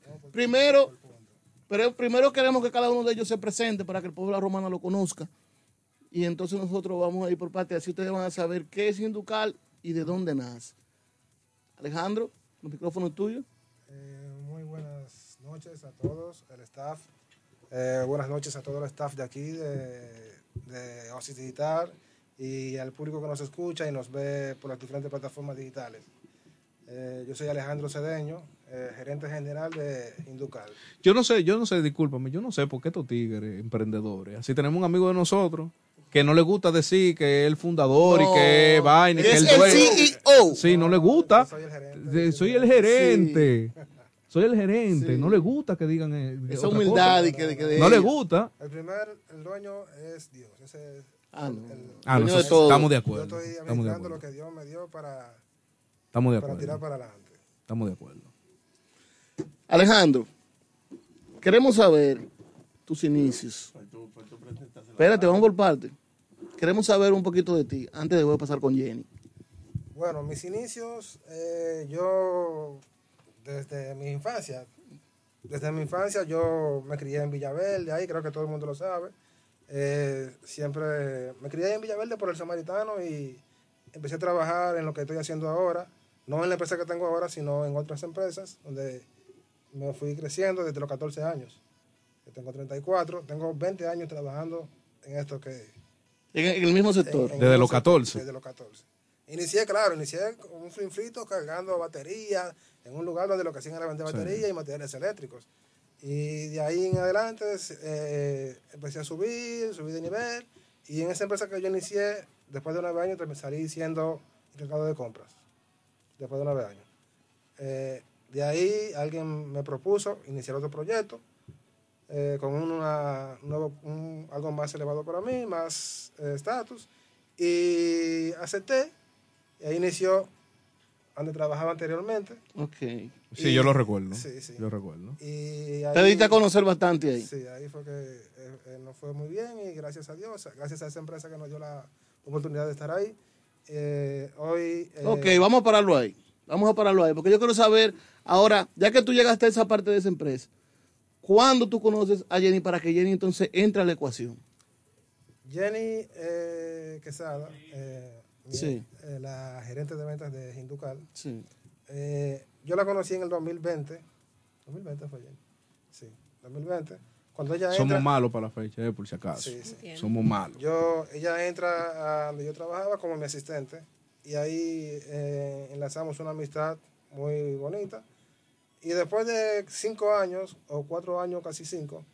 Primero queremos que cada uno de ellos se presente para que el pueblo de La Romana lo conozca. Y entonces nosotros vamos a ir por parte. Así ustedes van a saber qué es Jinducal y de dónde nace. Alejandro, el micrófono es tuyo. Muy buenas noches a todos, el staff. Buenas noches a todo el staff de aquí, de Oasis Digital, y al público que nos escucha y nos ve por las diferentes plataformas digitales. Yo soy Alejandro Cedeño, gerente general de Jinducal. Yo no sé, discúlpame, yo no sé por qué estos tigres emprendedores. Así tenemos un amigo de nosotros que no le gusta decir que es el fundador y que es vaina y que es el dueño. CEO. Sí, no le gusta. Soy el gerente. Sí. Soy el gerente. Sí. No le gusta que digan esa humildad y que no le gusta. El dueño es Dios. Ese es nosotros estamos de acuerdo. Yo estoy administrando lo que Dios me dio para tirar para adelante. Estamos de acuerdo. Alejandro, queremos saber tus inicios. Espérate, vamos por parte. Queremos saber un poquito de ti antes de pasar con Jenny. Bueno, mis inicios, yo desde mi infancia yo me crié en Villaverde, ahí creo que todo el mundo lo sabe. Siempre me crié en Villaverde por el Samaritano y empecé a trabajar en lo que estoy haciendo ahora. No en la empresa que tengo ahora, sino en otras empresas, donde me fui creciendo desde los 14 años. Yo tengo 34, tengo 20 años trabajando en esto que... En el mismo sector. Desde los 14. Desde los 14. Inicié con un flinflito cargando baterías en un lugar donde lo que hacían era vender baterías y materiales eléctricos. Y de ahí en adelante empecé a subir de nivel. Y en esa empresa que yo inicié, después de 9 años, me salí siendo encargado de compras. Después de 9 años. De ahí alguien me propuso iniciar otro proyecto. con algo más elevado para mí, más estatus, y acepté, y ahí inició donde trabajaba anteriormente. Ok. Sí, yo lo recuerdo. Sí. Yo recuerdo. Y ahí, te diste a conocer bastante ahí. Sí, ahí fue que nos fue muy bien y gracias a Dios, gracias a esa empresa que nos dio la oportunidad de estar ahí. Hoy... Ok, vamos a pararlo ahí. Vamos a pararlo ahí, porque yo quiero saber, ahora, ya que tú llegaste a esa parte de esa empresa, ¿cuándo tú conoces a Jenny para que Jenny entonces entre a la ecuación? Jenny Quesada, sí. La gerente de ventas de Hinducal. Sí. Yo la conocí en el 2020. 2020 fue Jenny. Sí, 2020. Cuando ella entra, somos malos para la fecha, por si acaso. Sí. Somos malos. Ella entra a donde yo trabajaba como mi asistente y ahí enlazamos una amistad muy bonita. Y después de 5 años, o 4 años, casi 5,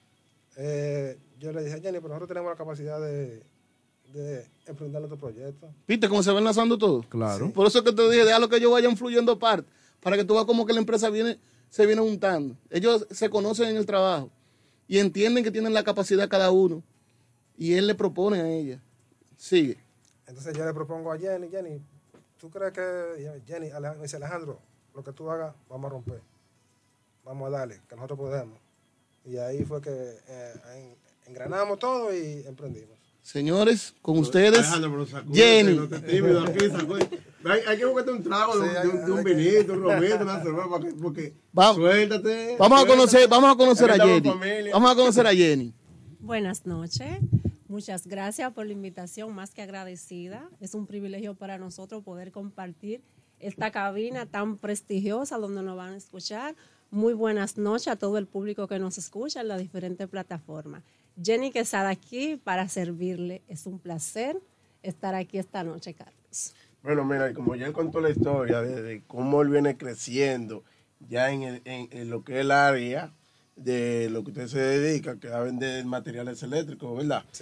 yo le dije a Jenny, pero nosotros tenemos la capacidad de emprender nuestro proyecto. ¿Viste cómo se va enlazando todo? Claro. Sí. Por eso que te dije, déjalo que ellos vayan fluyendo aparte, para que tú veas como que la empresa se viene juntando. Ellos se conocen en el trabajo y entienden que tienen la capacidad cada uno. Y él le propone a ella. Sigue. Entonces yo le propongo a Jenny, ¿tú crees que... Jenny, me dice, Alejandro, lo que tú hagas, vamos a romper. Vamos a darle, que nosotros podemos. Y ahí fue que engranamos todo y emprendimos. Señores, con ustedes, Jenny. No te tímido aquí, hay que buscarte un trago de un vinito, un romito, una cerveza, porque suéltate. Vamos a conocer a Jenny. Vamos a conocer a Jenny. Buenas noches. Muchas gracias por la invitación, más que agradecida. Es un privilegio para nosotros poder compartir esta cabina tan prestigiosa donde nos van a escuchar. Muy buenas noches a todo el público que nos escucha en las diferentes plataformas. Jenny Quesada aquí para servirle. Es un placer estar aquí esta noche, Carlos. Bueno, mira, como ya él contó la historia de cómo él viene creciendo ya en lo que es el área de lo que usted se dedica, que es a vender materiales eléctricos, ¿verdad? Sí.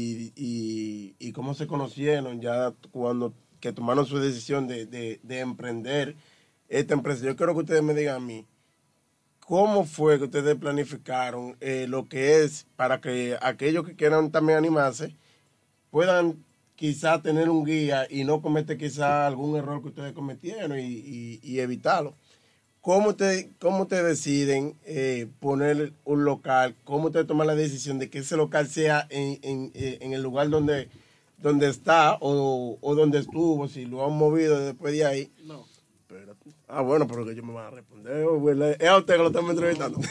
Y cómo se conocieron ya cuando que tomaron su decisión de emprender esta empresa. Yo quiero que ustedes me digan a mí, ¿cómo fue que ustedes planificaron lo que es para que aquellos que quieran también animarse puedan quizá tener un guía y no cometer quizá algún error que ustedes cometieron y evitarlo? ¿Cómo ustedes deciden poner un local? ¿Cómo ustedes toman la decisión de que ese local sea en el lugar donde está o donde estuvo, si lo han movido después de ahí? No. Bueno, pero que yo me van a responder. Es a usted que lo estamos entrevistando.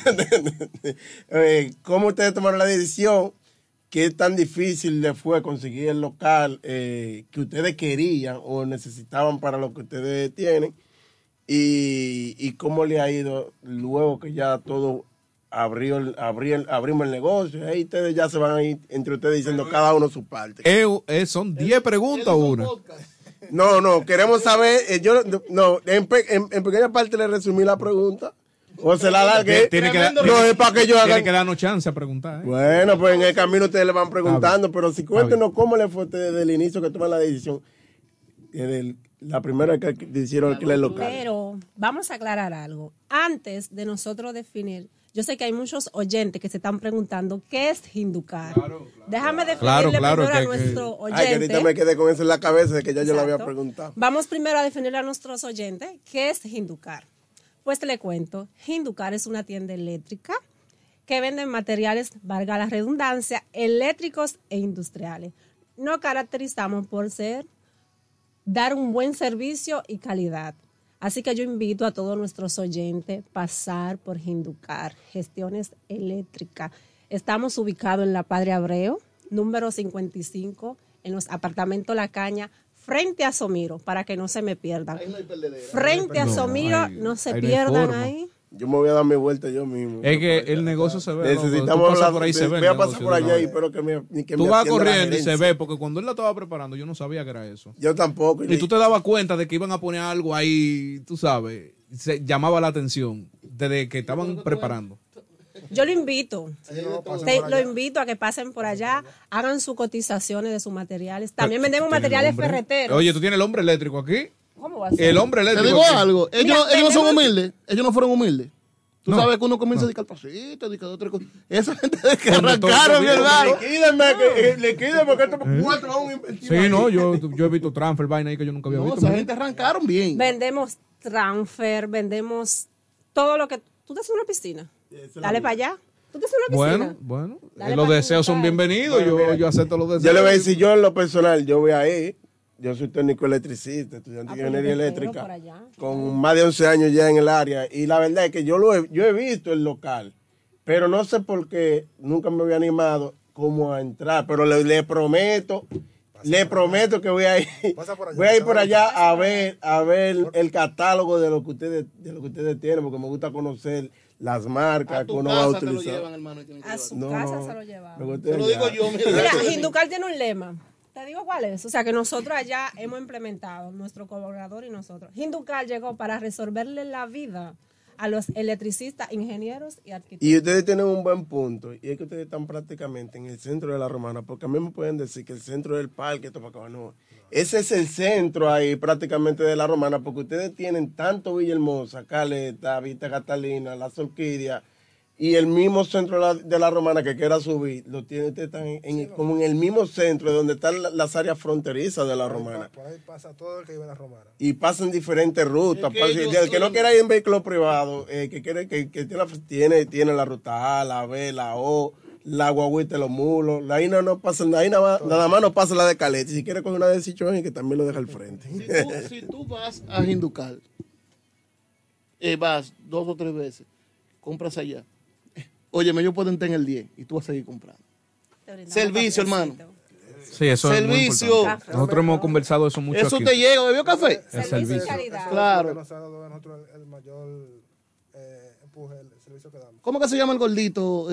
¿Cómo ustedes tomaron la decisión? ¿Qué tan difícil les fue conseguir el local que ustedes querían o necesitaban para lo que ustedes tienen? ¿Y cómo le ha ido luego que ya todo abrimos el negocio? Ahí ustedes ya se van a ir entre ustedes diciendo cada uno su parte. Son 10 preguntas una. No, queremos saber, en pequeña parte le resumí la pregunta, o se la alargué, es para que yo haga. Tiene que darnos chance a preguntar. Bueno, pues en el camino ustedes le van preguntando, pero si cuéntenos cómo le fue a ustedes desde el inicio que toman la decisión, la primera que hicieron el local. Pero vamos a aclarar algo, antes de nosotros definir. Yo sé que hay muchos oyentes que se están preguntando ¿qué es Hinducal? Déjame definirle primero a nuestro oyente. Que ahorita me quedé con eso en la cabeza de que ya yo lo había preguntado. Vamos primero a definirle a nuestros oyentes ¿qué es Hinducal? Pues le cuento, Hinducal es una tienda eléctrica que vende materiales, valga la redundancia, eléctricos e industriales. Nos caracterizamos por dar un buen servicio y calidad. Así que yo invito a todos nuestros oyentes a pasar por Hinducal, gestiones eléctricas. Estamos ubicados en la Padre Abreu, número 55, en los apartamentos La Caña, frente a Somiro, para que no se me pierdan. Frente a Somiro, no se pierdan ahí. Yo me voy a dar mi vuelta yo mismo. Es que el negocio se ve. Necesitamos por ahí, voy a pasar por allá y espero que me tú vas corriendo y se ve, porque cuando él la estaba preparando yo no sabía que era eso. Yo tampoco. Y tú te dabas cuenta de que iban a poner algo ahí, tú sabes, se llamaba la atención desde que estaban preparando. Yo lo invito, lo invito a que pasen por allá, hagan sus cotizaciones de sus materiales. También vendemos materiales ferreteros. Oye, ¿tú tienes el hombre eléctrico aquí? ¿Cómo va a ser? El hombre eléctrico. Te digo algo, ellos no son humildes, ellos no fueron humildes. Tú sabes que uno comienza a dedicar pasito, a dedicar otra cosa. Esa gente de que arrancaron, mi hermano. Liquídenme porque esto 4 aún invertido. Sí, no, yo he visto transfer, vaina ahí que yo nunca había visto. Esa gente arrancaron bien. Vendemos transfer, vendemos todo lo que... ¿Tú te haces una piscina? Dale para allá. ¿Tú te haces una piscina? Bueno. Dale Los pa' deseos son bienvenidos. Yo acepto los deseos. Yo le voy a decir, yo en lo personal, yo voy a ir. Yo soy técnico electricista, estudiante de ingeniería eléctrica, con más de 11 años ya en el área. Y la verdad es que yo he visto el local, pero no sé por qué nunca me había animado como a entrar. Pero le prometo que voy a ir por allá a ver el catálogo de lo que ustedes tienen, porque me gusta conocer las marcas que uno va a utilizar. A su casa se lo llevan. Te lo digo yo. Mira, Hinducal tiene un lema. Te digo cuál es. O sea, que nosotros allá hemos implementado, nuestro colaborador y nosotros. Hinducal llegó para resolverle la vida a los electricistas, ingenieros y arquitectos. Y ustedes tienen un buen punto, y es que ustedes están prácticamente en el centro de la Romana, porque a mí me pueden decir que el centro del parque, no, ese es el centro ahí prácticamente de la Romana, porque ustedes tienen tanto Villahermosa, Caleta, Vista Catalina, Las Orquídeas, y el mismo centro de la Romana que quiera subir, lo tienen, ustedes están como en el mismo centro, donde están las áreas fronterizas de la Romana. Por ahí pasa todo el que vive en la Romana. Y pasan diferentes rutas. El que no quiera ir en vehículo privado, que tiene la ruta A, la B, la O, la guaguita de los mulos. Ahí no pasa, ahí nada más no pasa la de Caleta. Si quiere coger una de Sichuan, que también lo deja al frente. Si tú vas a Hinducal, vas 2 o 3 veces, compras allá. Óyeme, yo puedo entrar en el 10 y tú vas a seguir comprando. Servicio, hermano. Sí, eso servicio. Es muy importante. Nosotros hemos conversado eso mucho Eso aquí. te llega, ¿bebió café? El servicio. Claro. Nosotros el mayor empuje, el servicio que damos. ¿Cómo que se llama el gordito?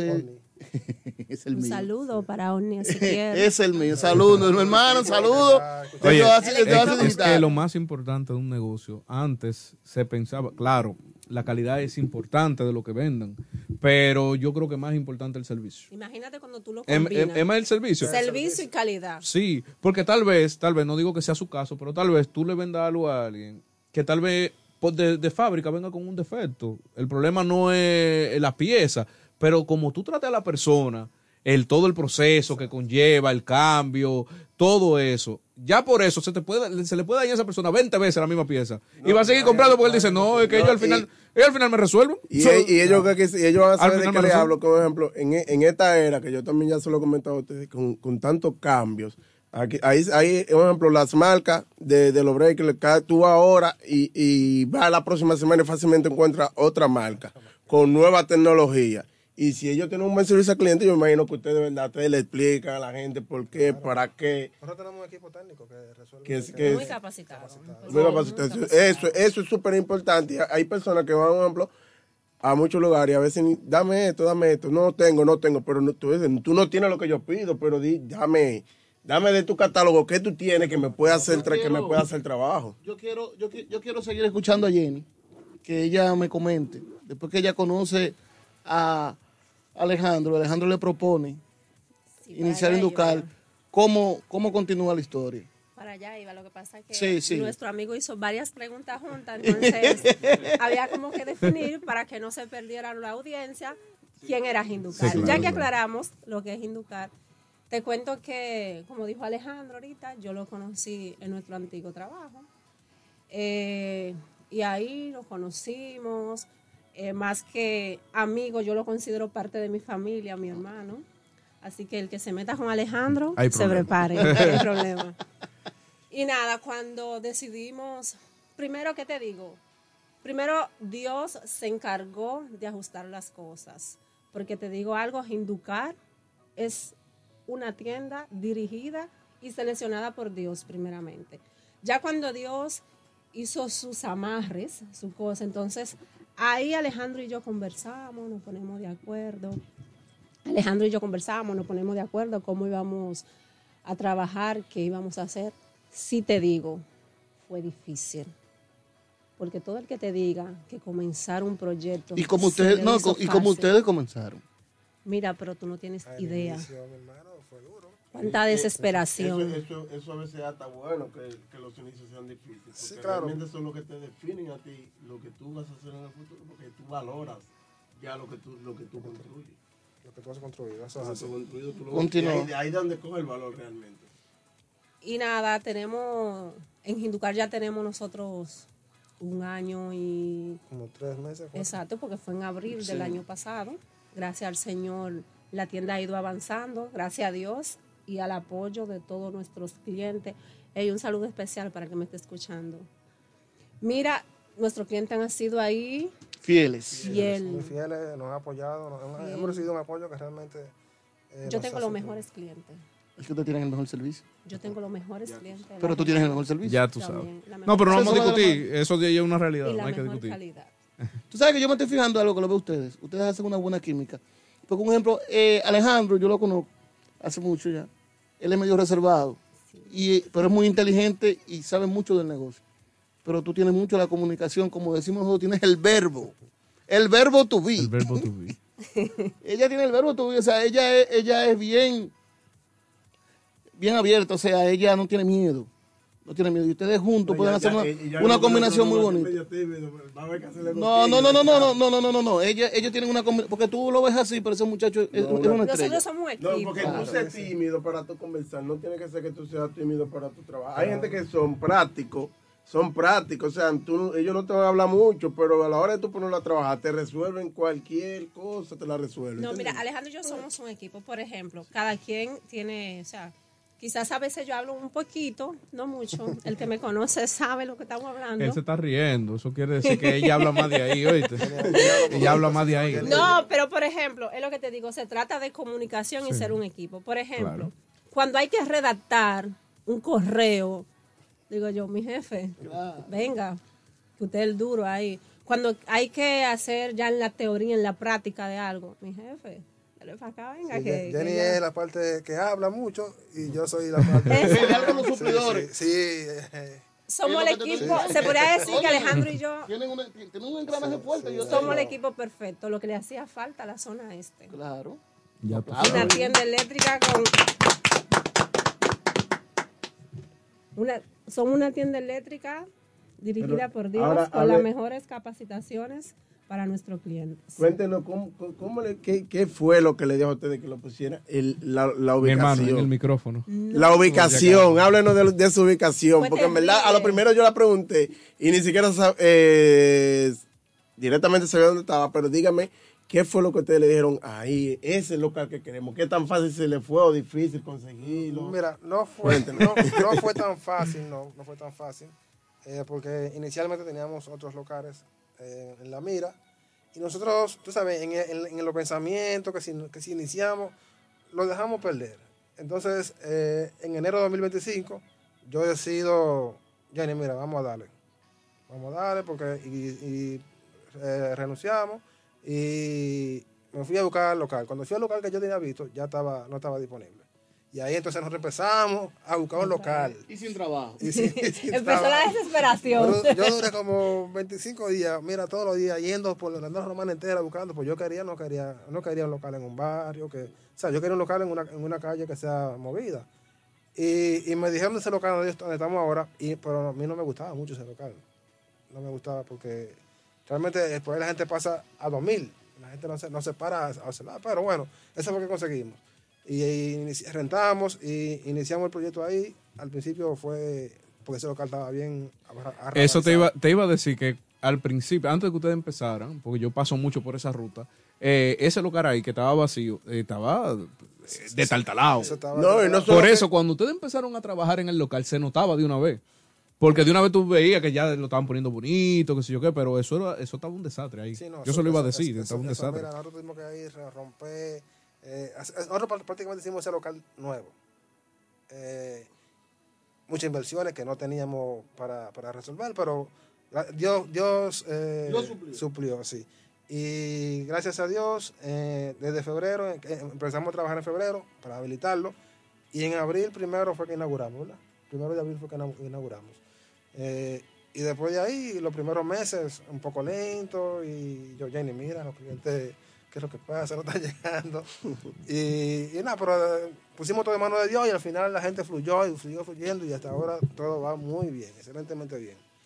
Es el Un mío. saludo para Omni Ezequiel. Es el mío. Saludos, hermano, saludos. Oye, es que lo más importante de un negocio, antes se pensaba, claro, la calidad es importante de lo que vendan, pero yo creo que más importante el servicio. Imagínate cuando tú lo combinas. ¿Es más el servicio? Servicio y calidad. Sí, porque tal vez, no digo que sea su caso, pero tal vez tú le vendas algo a alguien que tal vez de fábrica venga con un defecto. El problema no es la pieza, pero como tú tratas a la persona, todo el proceso que conlleva, el cambio, todo eso, ya por eso se le puede dañar a esa persona 20 veces la misma pieza. Y va a seguir comprando porque él dice, no, es que ellos al final me resuelven. Y ellos van a saber de qué les hablo. Por ejemplo, en esta era, que yo también ya se lo he comentado a ustedes, con tantos cambios, ahí, por ejemplo, las marcas de los breakers, tú vas ahora y vas a la próxima semana y fácilmente encuentras otra marca con nueva tecnología. Y si ellos tienen un buen servicio al cliente, yo me imagino que ustedes de verdad le explican a la gente por qué, para qué. Nosotros tenemos un equipo técnico que resuelve. Muy capacitado. Eso es súper importante. Hay personas que van, por ejemplo, a muchos lugares y a veces dame esto. No tengo, pero tú no tienes lo que yo pido, pero dame de tu catálogo que tú tienes que me pueda hacer trabajo. Yo quiero seguir escuchando a Jenny, que ella me comente, después que ella conoce a Alejandro le propone iniciar Hinducal. ¿Cómo continúa la historia? Para allá iba, lo que pasa es que sí. nuestro amigo hizo varias preguntas juntas, entonces había como que definir para que no se perdiera la audiencia quién era Hinducal. Sí, claro, ya que aclaramos lo que es Hinducal, te cuento que, como dijo Alejandro ahorita, yo lo conocí en nuestro antiguo trabajo y ahí nos conocimos. Más que amigo, yo lo considero parte de mi familia, mi hermano. Así que el que se meta con Alejandro, se prepare, no hay problema. Y nada, cuando decidimos, primero, ¿qué te digo? Primero, Dios se encargó de ajustar las cosas. Porque te digo algo, Hinducal es una tienda dirigida y seleccionada por Dios primeramente. Ya cuando Dios hizo sus amarres, su cosa, entonces ahí Alejandro y yo conversamos, nos ponemos de acuerdo. Cómo íbamos a trabajar, qué íbamos a hacer. Sí te digo, fue difícil. Porque todo el que te diga que comenzar un proyecto... Y como ustedes, como ustedes comenzaron. Mira, pero tú no tienes idea. Cuánta desesperación. Eso a veces hasta bueno que los inicios sean difíciles. Porque sí, claro. Realmente eso es lo que te definen a ti, lo que tú vas a hacer en el futuro, porque tú valoras ya lo que tú construyes. Lo que tú has construido. Eso Lo es que así. tú has construido, tú lo Continúa. y ahí es donde coge el valor realmente. Y nada, en Jinducar ya tenemos nosotros 1 año y... Como 3 meses. Exacto, porque fue en abril Sí. del año pasado. Gracias al Señor, la tienda ha ido avanzando, gracias a Dios y al apoyo de todos nuestros clientes. Hay un saludo especial para que me esté escuchando. Mira, nuestros clientes han sido ahí fieles. Muy fieles, nos han apoyado, hemos recibido un apoyo que realmente... Yo tengo los mejores clientes. Es que ustedes tienen el mejor servicio. Yo tengo los mejores clientes. Pero tú tienes el mejor servicio. Ya tú sabes. También, la No, pero no mejor- vamos a discutir. Eso ya es una realidad. Y No la hay que mejor discutir. calidad. Tú sabes que yo me estoy fijando algo que lo veo ustedes. Ustedes hacen una buena química. Porque, un ejemplo, Alejandro, yo lo conozco hace mucho ya. Él es medio reservado, pero es muy inteligente y sabe mucho del negocio. Pero tú tienes mucho la comunicación, como decimos nosotros, tienes el verbo. El verbo to be. El verbo to be. Ella tiene el verbo to be, o sea, ella es bien abierta, o sea, ella no tiene miedo. No tiene miedo. Y ustedes juntos pueden hacer una combinación muy bonita. No. Ellos tienen una combinación. Porque tú lo ves así, pero ese muchacho es una estrella. Nosotros somos un equipo. No, porque tú seas tímido para tu conversar. No tiene que ser que tú seas tímido para tu trabajo. Hay gente que son prácticos. O sea, ellos no te van a hablar mucho, pero a la hora de tú ponerlo a trabajar, te resuelven cualquier cosa, te la resuelven. No, ¿entiendes? mira, Alejandro y yo somos un equipo, por ejemplo. Cada quien tiene, o sea, quizás a veces yo hablo un poquito, no mucho. El que me conoce sabe lo que estamos hablando. Él se está riendo. Eso quiere decir que ella habla más de ahí, ¿oíste? Ella habla más de ahí. No, pero por ejemplo, es lo que te digo, se trata de comunicación y ser un equipo. Por ejemplo, cuando hay que redactar un correo, digo yo, mi jefe, venga, que usted es el duro ahí. Cuando hay que hacer ya en la teoría, en la práctica de algo, mi jefe, dale para acá, venga. Sí, que Jenny ya- es la parte que habla mucho y yo soy la parte Exacto. Los suplidores. Sí. Somos el equipo, se podría decir que Alejandro y yo Tienen un engranaje fuerte. somos el equipo perfecto, lo que le hacía falta a la zona este. Claro. Ya tú Una sabes. tienda eléctrica con... Son una tienda eléctrica dirigida Pero por Dios, ahora, con a las ver. mejores capacitaciones para nuestros clientes. Cuéntenos, ¿qué fue lo que le dijo a ustedes que lo pusiera? La Mi hermano, ubicación. en el micrófono. La ubicación, háblenos de su ubicación, Fue porque en verdad a terrible. lo primero yo la pregunté y ni siquiera directamente sabía dónde estaba, pero dígame, ¿qué fue lo que ustedes le dijeron ahí? Ese es el local que queremos. ¿Qué tan fácil se le fue o difícil conseguirlo? Mira, no fue tan fácil, no fue tan fácil, porque inicialmente teníamos otros locales en la mira y nosotros, tú sabes, en los pensamientos que si iniciamos, lo dejamos perder. Entonces, en enero de 2025, yo decido, Jenny, mira, vamos a darle porque renunciamos y me fui a buscar el local. Cuando fui al local que yo tenía visto, no estaba disponible. Y ahí entonces nosotros empezamos a buscar un local. Y sin trabajo. Empezó la desesperación. Yo duré como 25 días, mira, todos los días yendo por la Andorra Romana entera buscando, pues yo no quería un local en un barrio, yo quería un local en una calle que sea movida. Y me dijeron de ese local donde estamos ahora, pero a mí no me gustaba mucho ese local. No me gustaba porque realmente después la gente pasa a 2000, la gente no se para a celular, pero bueno, eso fue lo que conseguimos. Y rentamos y iniciamos el proyecto ahí. Al principio fue porque ese local estaba bien arrabalizado. Eso te iba a decir que al principio, antes de que ustedes empezaran, porque yo paso mucho por esa ruta, ese local ahí que estaba vacío, estaba detaltalado. Por eso, cuando ustedes empezaron a trabajar en el local, se notaba de una vez. Porque de una vez tú veías que ya lo estaban poniendo bonito, qué sé yo qué, pero eso estaba un desastre ahí. Sí, no, yo se lo iba a decir, estaba un desastre. Mira, nosotros tuvimos que ir a romper. Nosotros prácticamente hicimos ese local nuevo. Muchas inversiones que no teníamos para resolver, pero Dios suplió, sí. Y gracias a Dios, desde febrero, empezamos a trabajar en febrero para habilitarlo, y en abril primero fue que inauguramos, ¿verdad? Primero de abril fue que inauguramos. Y después de ahí, los primeros meses, un poco lento, y yo, Jenny, mira, los clientes, ¿qué es lo que pasa? No están llegando. y nada, pero pusimos todo en manos de Dios y al final la gente fluyó y fluyendo y hasta ahora todo va muy bien, excelentemente bien.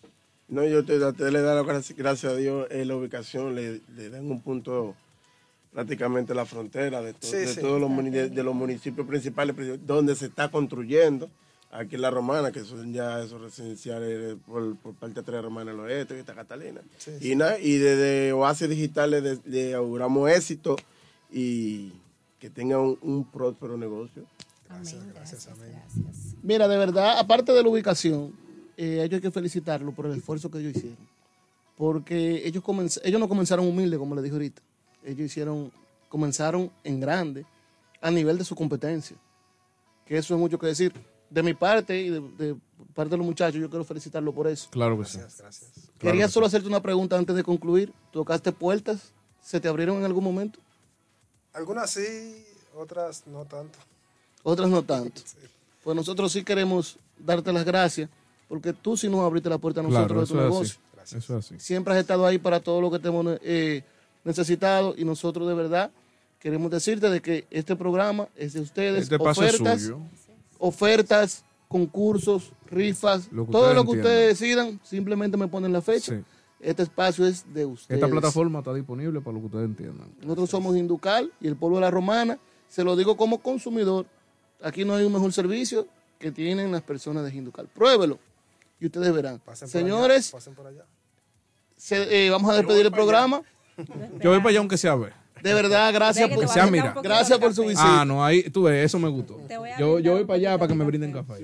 No, yo te le da gracias a Dios, la ubicación, le dan un punto prácticamente la frontera de todos los municipios principales donde se está construyendo. Aquí en La Romana, que son ya esos residenciales por parte de Tres Hermanas del Oeste, Vista Catalina. Y desde Oasis Digitales le auguramos éxito y que tengan un próspero negocio. Gracias, amén. Mira, de verdad, aparte de la ubicación, ellos hay que felicitarlos por el esfuerzo que ellos hicieron. Porque ellos no comenzaron humildes, como les dije ahorita. Ellos comenzaron en grande, a nivel de su competencia. Que eso es mucho que decir. De mi parte y de parte de los muchachos, yo quiero felicitarlos por eso. Claro que sí. Gracias. Quería solo hacerte una pregunta antes de concluir. ¿Tocaste puertas? ¿Se te abrieron en algún momento? Algunas sí, otras no tanto. Otras no tanto. Sí. Pues nosotros sí queremos darte las gracias, porque tú sí nos abriste la puerta a nosotros de tu negocio. Eso es así. Siempre has estado ahí para todo lo que te hemos necesitado y nosotros de verdad queremos decirte de que este programa es de ustedes. Este paso es suyo. Ofertas, concursos, rifas, todo lo que ustedes decidan, simplemente me ponen la fecha. Sí. Este espacio es de ustedes. Esta plataforma está disponible para lo que ustedes entiendan. Nosotros somos Hinducal y el Polvo de La Romana. Se lo digo como consumidor. Aquí no hay un mejor servicio que tienen las personas de Hinducal. Pruébelo y ustedes verán. Señores, pasen por allá. Vamos a despedir el programa. Yo voy para allá aunque sea a ver. De verdad, gracias por su visita. Ah, no, ahí tú ves, eso me gustó. Yo voy para allá para que me brinden café.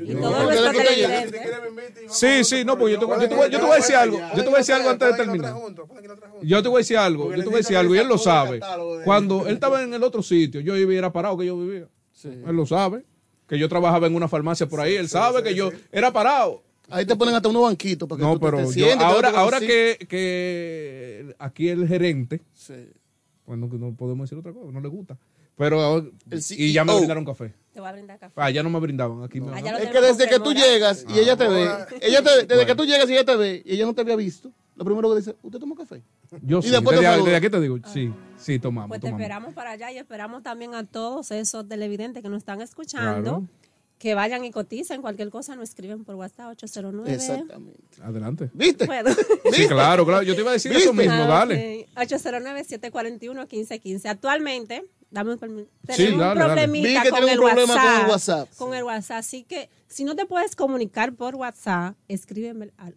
Sí, no, pues yo te voy a decir algo. Yo te voy a decir algo antes de terminar. Yo te voy a decir algo y él lo sabe. Cuando él estaba en el otro sitio, yo era parado que yo vivía. Él lo sabe. Que yo trabajaba en una farmacia por ahí, él sabe que yo era parado. Ahí te ponen hasta unos banquitos para que tú te sientes. Ahora que aquí el gerente... Pues no podemos decir otra cosa, no le gusta. Pero, y ya me brindaron café. Te voy a brindar café. Allá no me brindaban, aquí me Es que desde que tú llegas y ella te ve, desde que tú llegas y ella te ve y ella no te había visto, lo primero que dice, ¿usted tomó café? Yo sí, desde aquí te digo, sí, tomamos. Pues te esperamos para allá y esperamos también a todos esos televidentes que nos están escuchando. Claro. Que vayan y coticen cualquier cosa, nos escriben por WhatsApp 809. Exactamente. Adelante. ¿Viste? Bueno. Sí, claro. Yo te iba a decir eso mismo, dale. 809-741-1515. Actualmente, dame un permiso. Sí, tenemos un problemita con el WhatsApp. Con el WhatsApp. Así que, si no te puedes comunicar por WhatsApp, escríbeme al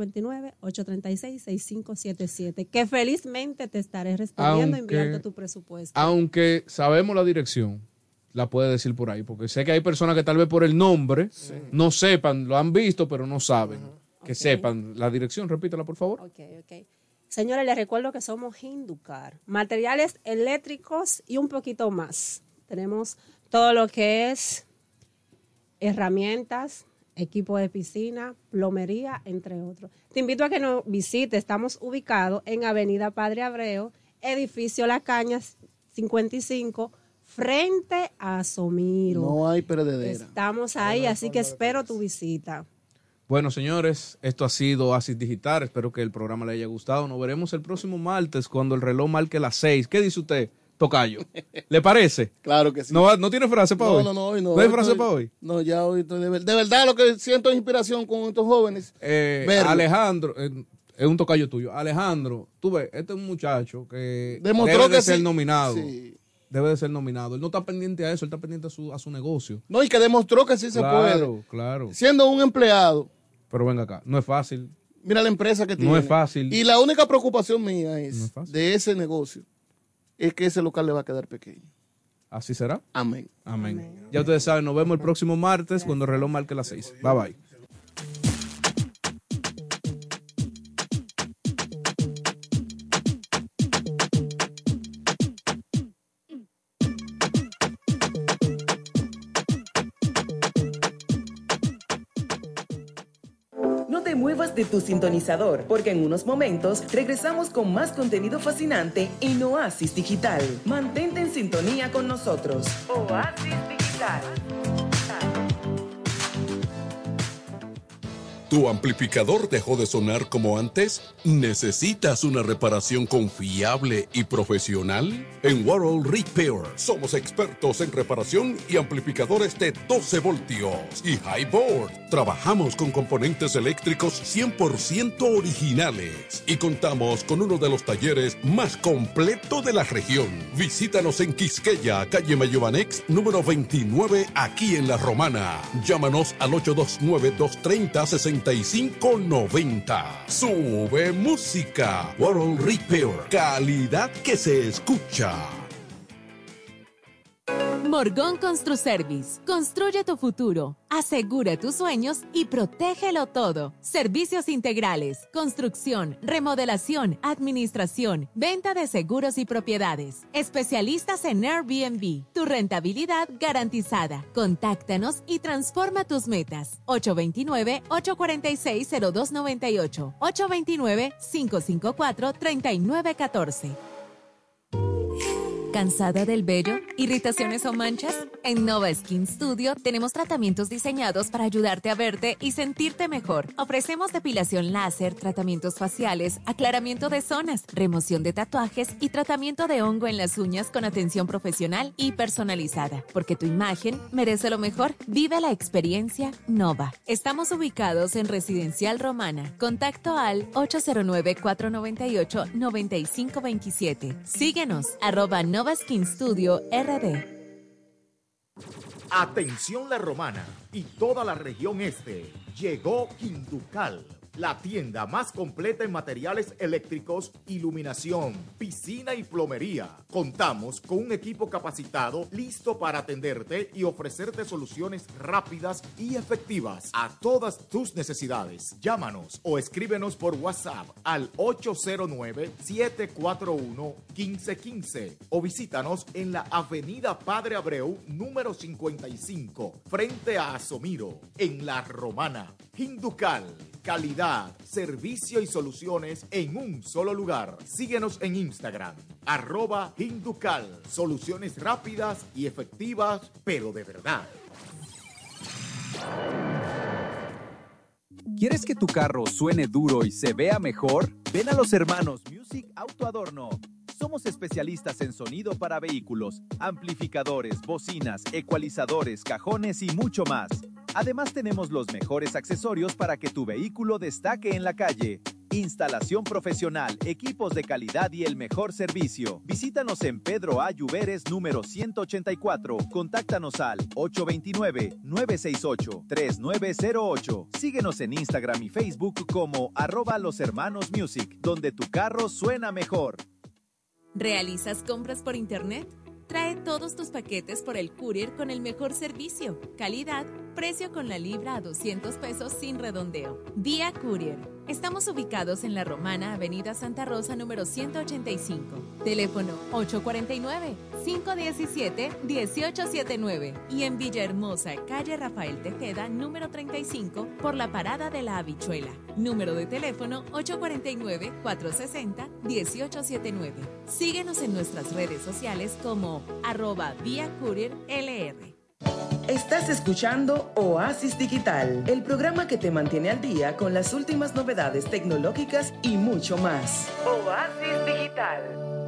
829-836-6577. Que felizmente te estaré respondiendo enviando tu presupuesto. Aunque sabemos la dirección. La puede decir por ahí, porque sé que hay personas que tal vez por el nombre no sepan, lo han visto, pero no saben. Que sepan la dirección, repítela por favor. Ok. Señores, les recuerdo que somos Hinducar, materiales eléctricos y un poquito más. Tenemos todo lo que es herramientas, equipo de piscina, plomería, entre otros. Te invito a que nos visites, estamos ubicados en Avenida Padre Abreu, edificio La Caña 55, frente a Somiro. No hay perdedera. Estamos ahí, así que espero tu visita. Bueno, señores, esto ha sido Oasis Digital. Espero que el programa le haya gustado. Nos veremos el próximo martes cuando el reloj marque las 6. ¿Qué dice usted, tocayo? ¿Le parece? Claro que sí. ¿No tiene frase para hoy? No. ¿No hay frase para hoy? No, ya hoy estoy de verdad lo que siento es inspiración con estos jóvenes. Alejandro... es un tocayo tuyo. Alejandro, tú ves, este es un muchacho que demostró debe de que ser sí. nominado. Sí. Debe de ser nominado. Él no está pendiente a eso, él está pendiente a su negocio. No, y que demostró que sí se puede. Claro. Siendo un empleado. Pero venga acá, no es fácil. Mira la empresa que tiene. No es fácil. Y la única preocupación mía es de ese negocio, es que ese local le va a quedar pequeño. ¿Así será? Amén. Ya ustedes saben, nos vemos el próximo martes cuando el reloj marque las 6. Bye, bye. No te muevas de tu sintonizador, porque en unos momentos regresamos con más contenido fascinante en Oasis Digital. Mantente en sintonía con nosotros. Oasis Digital. ¿Tu amplificador dejó de sonar como antes? ¿Necesitas una reparación confiable y profesional? En World Repair somos expertos en reparación y amplificadores de 12 voltios y high board. Trabajamos con componentes eléctricos 100% originales y contamos con uno de los talleres más completos de la región. Visítanos en Quisqueya, calle Mayobanex, número 29, aquí en La Romana. Llámanos al 829-230-6590. Sube música. World Repair. Calidad que se escucha. Morgón Construservice. Construye tu futuro, asegura tus sueños y protégelo todo. Servicios integrales, construcción, remodelación, administración, venta de seguros y propiedades. Especialistas en Airbnb. Tu rentabilidad garantizada. Contáctanos y transforma tus metas. 829-846-0298. 829-554-3914. ¿Cansada del vello, irritaciones o manchas? En Nova Skin Studio tenemos tratamientos diseñados para ayudarte a verte y sentirte mejor. Ofrecemos depilación láser, tratamientos faciales, aclaramiento de zonas, remoción de tatuajes y tratamiento de hongo en las uñas con atención profesional y personalizada. Porque tu imagen merece lo mejor. Vive la experiencia Nova. Estamos ubicados en Residencial Romana. Contacto al 809-498-9527. Síguenos, @Nova Skin Studio RD. Atención La Romana y toda la región este. Llegó Quinducal, la tienda más completa en materiales eléctricos, iluminación, piscina y plomería. Contamos con un equipo capacitado listo para atenderte y ofrecerte soluciones rápidas y efectivas a todas tus necesidades. Llámanos o escríbenos por WhatsApp al 809-741-1515 o visítanos en la Avenida Padre Abreu, número 55, frente a Asomiro, en La Romana. Quinducal, calidad, servicio y soluciones en un solo lugar. Síguenos en Instagram, @Hinducal. Soluciones rápidas y efectivas, pero de verdad. ¿Quieres que tu carro suene duro y se vea mejor? Ven a los hermanos Music Auto Adorno. Somos especialistas en sonido para vehículos, amplificadores, bocinas, ecualizadores, cajones y mucho más. Además tenemos los mejores accesorios para que tu vehículo destaque en la calle. Instalación profesional, equipos de calidad y el mejor servicio. Visítanos en Pedro A. Lluveres, número 184. Contáctanos al 829-968-3908. Síguenos en Instagram y Facebook como @loshermanosmusic, donde tu carro suena mejor. ¿Realizas compras por internet? Trae todos tus paquetes por el courier con el mejor servicio, calidad, precio con la libra a 200 pesos sin redondeo. Vía Courier. Estamos ubicados en La Romana, Avenida Santa Rosa, número 185. Teléfono 849-517-1879. Y en Villahermosa, calle Rafael Tejeda, número 35, por la Parada de la Habichuela. Número de teléfono 849-460-1879. Síguenos en nuestras redes sociales como @ViaCourierLR. Estás escuchando Oasis Digital, el programa que te mantiene al día con las últimas novedades tecnológicas y mucho más. Oasis Digital.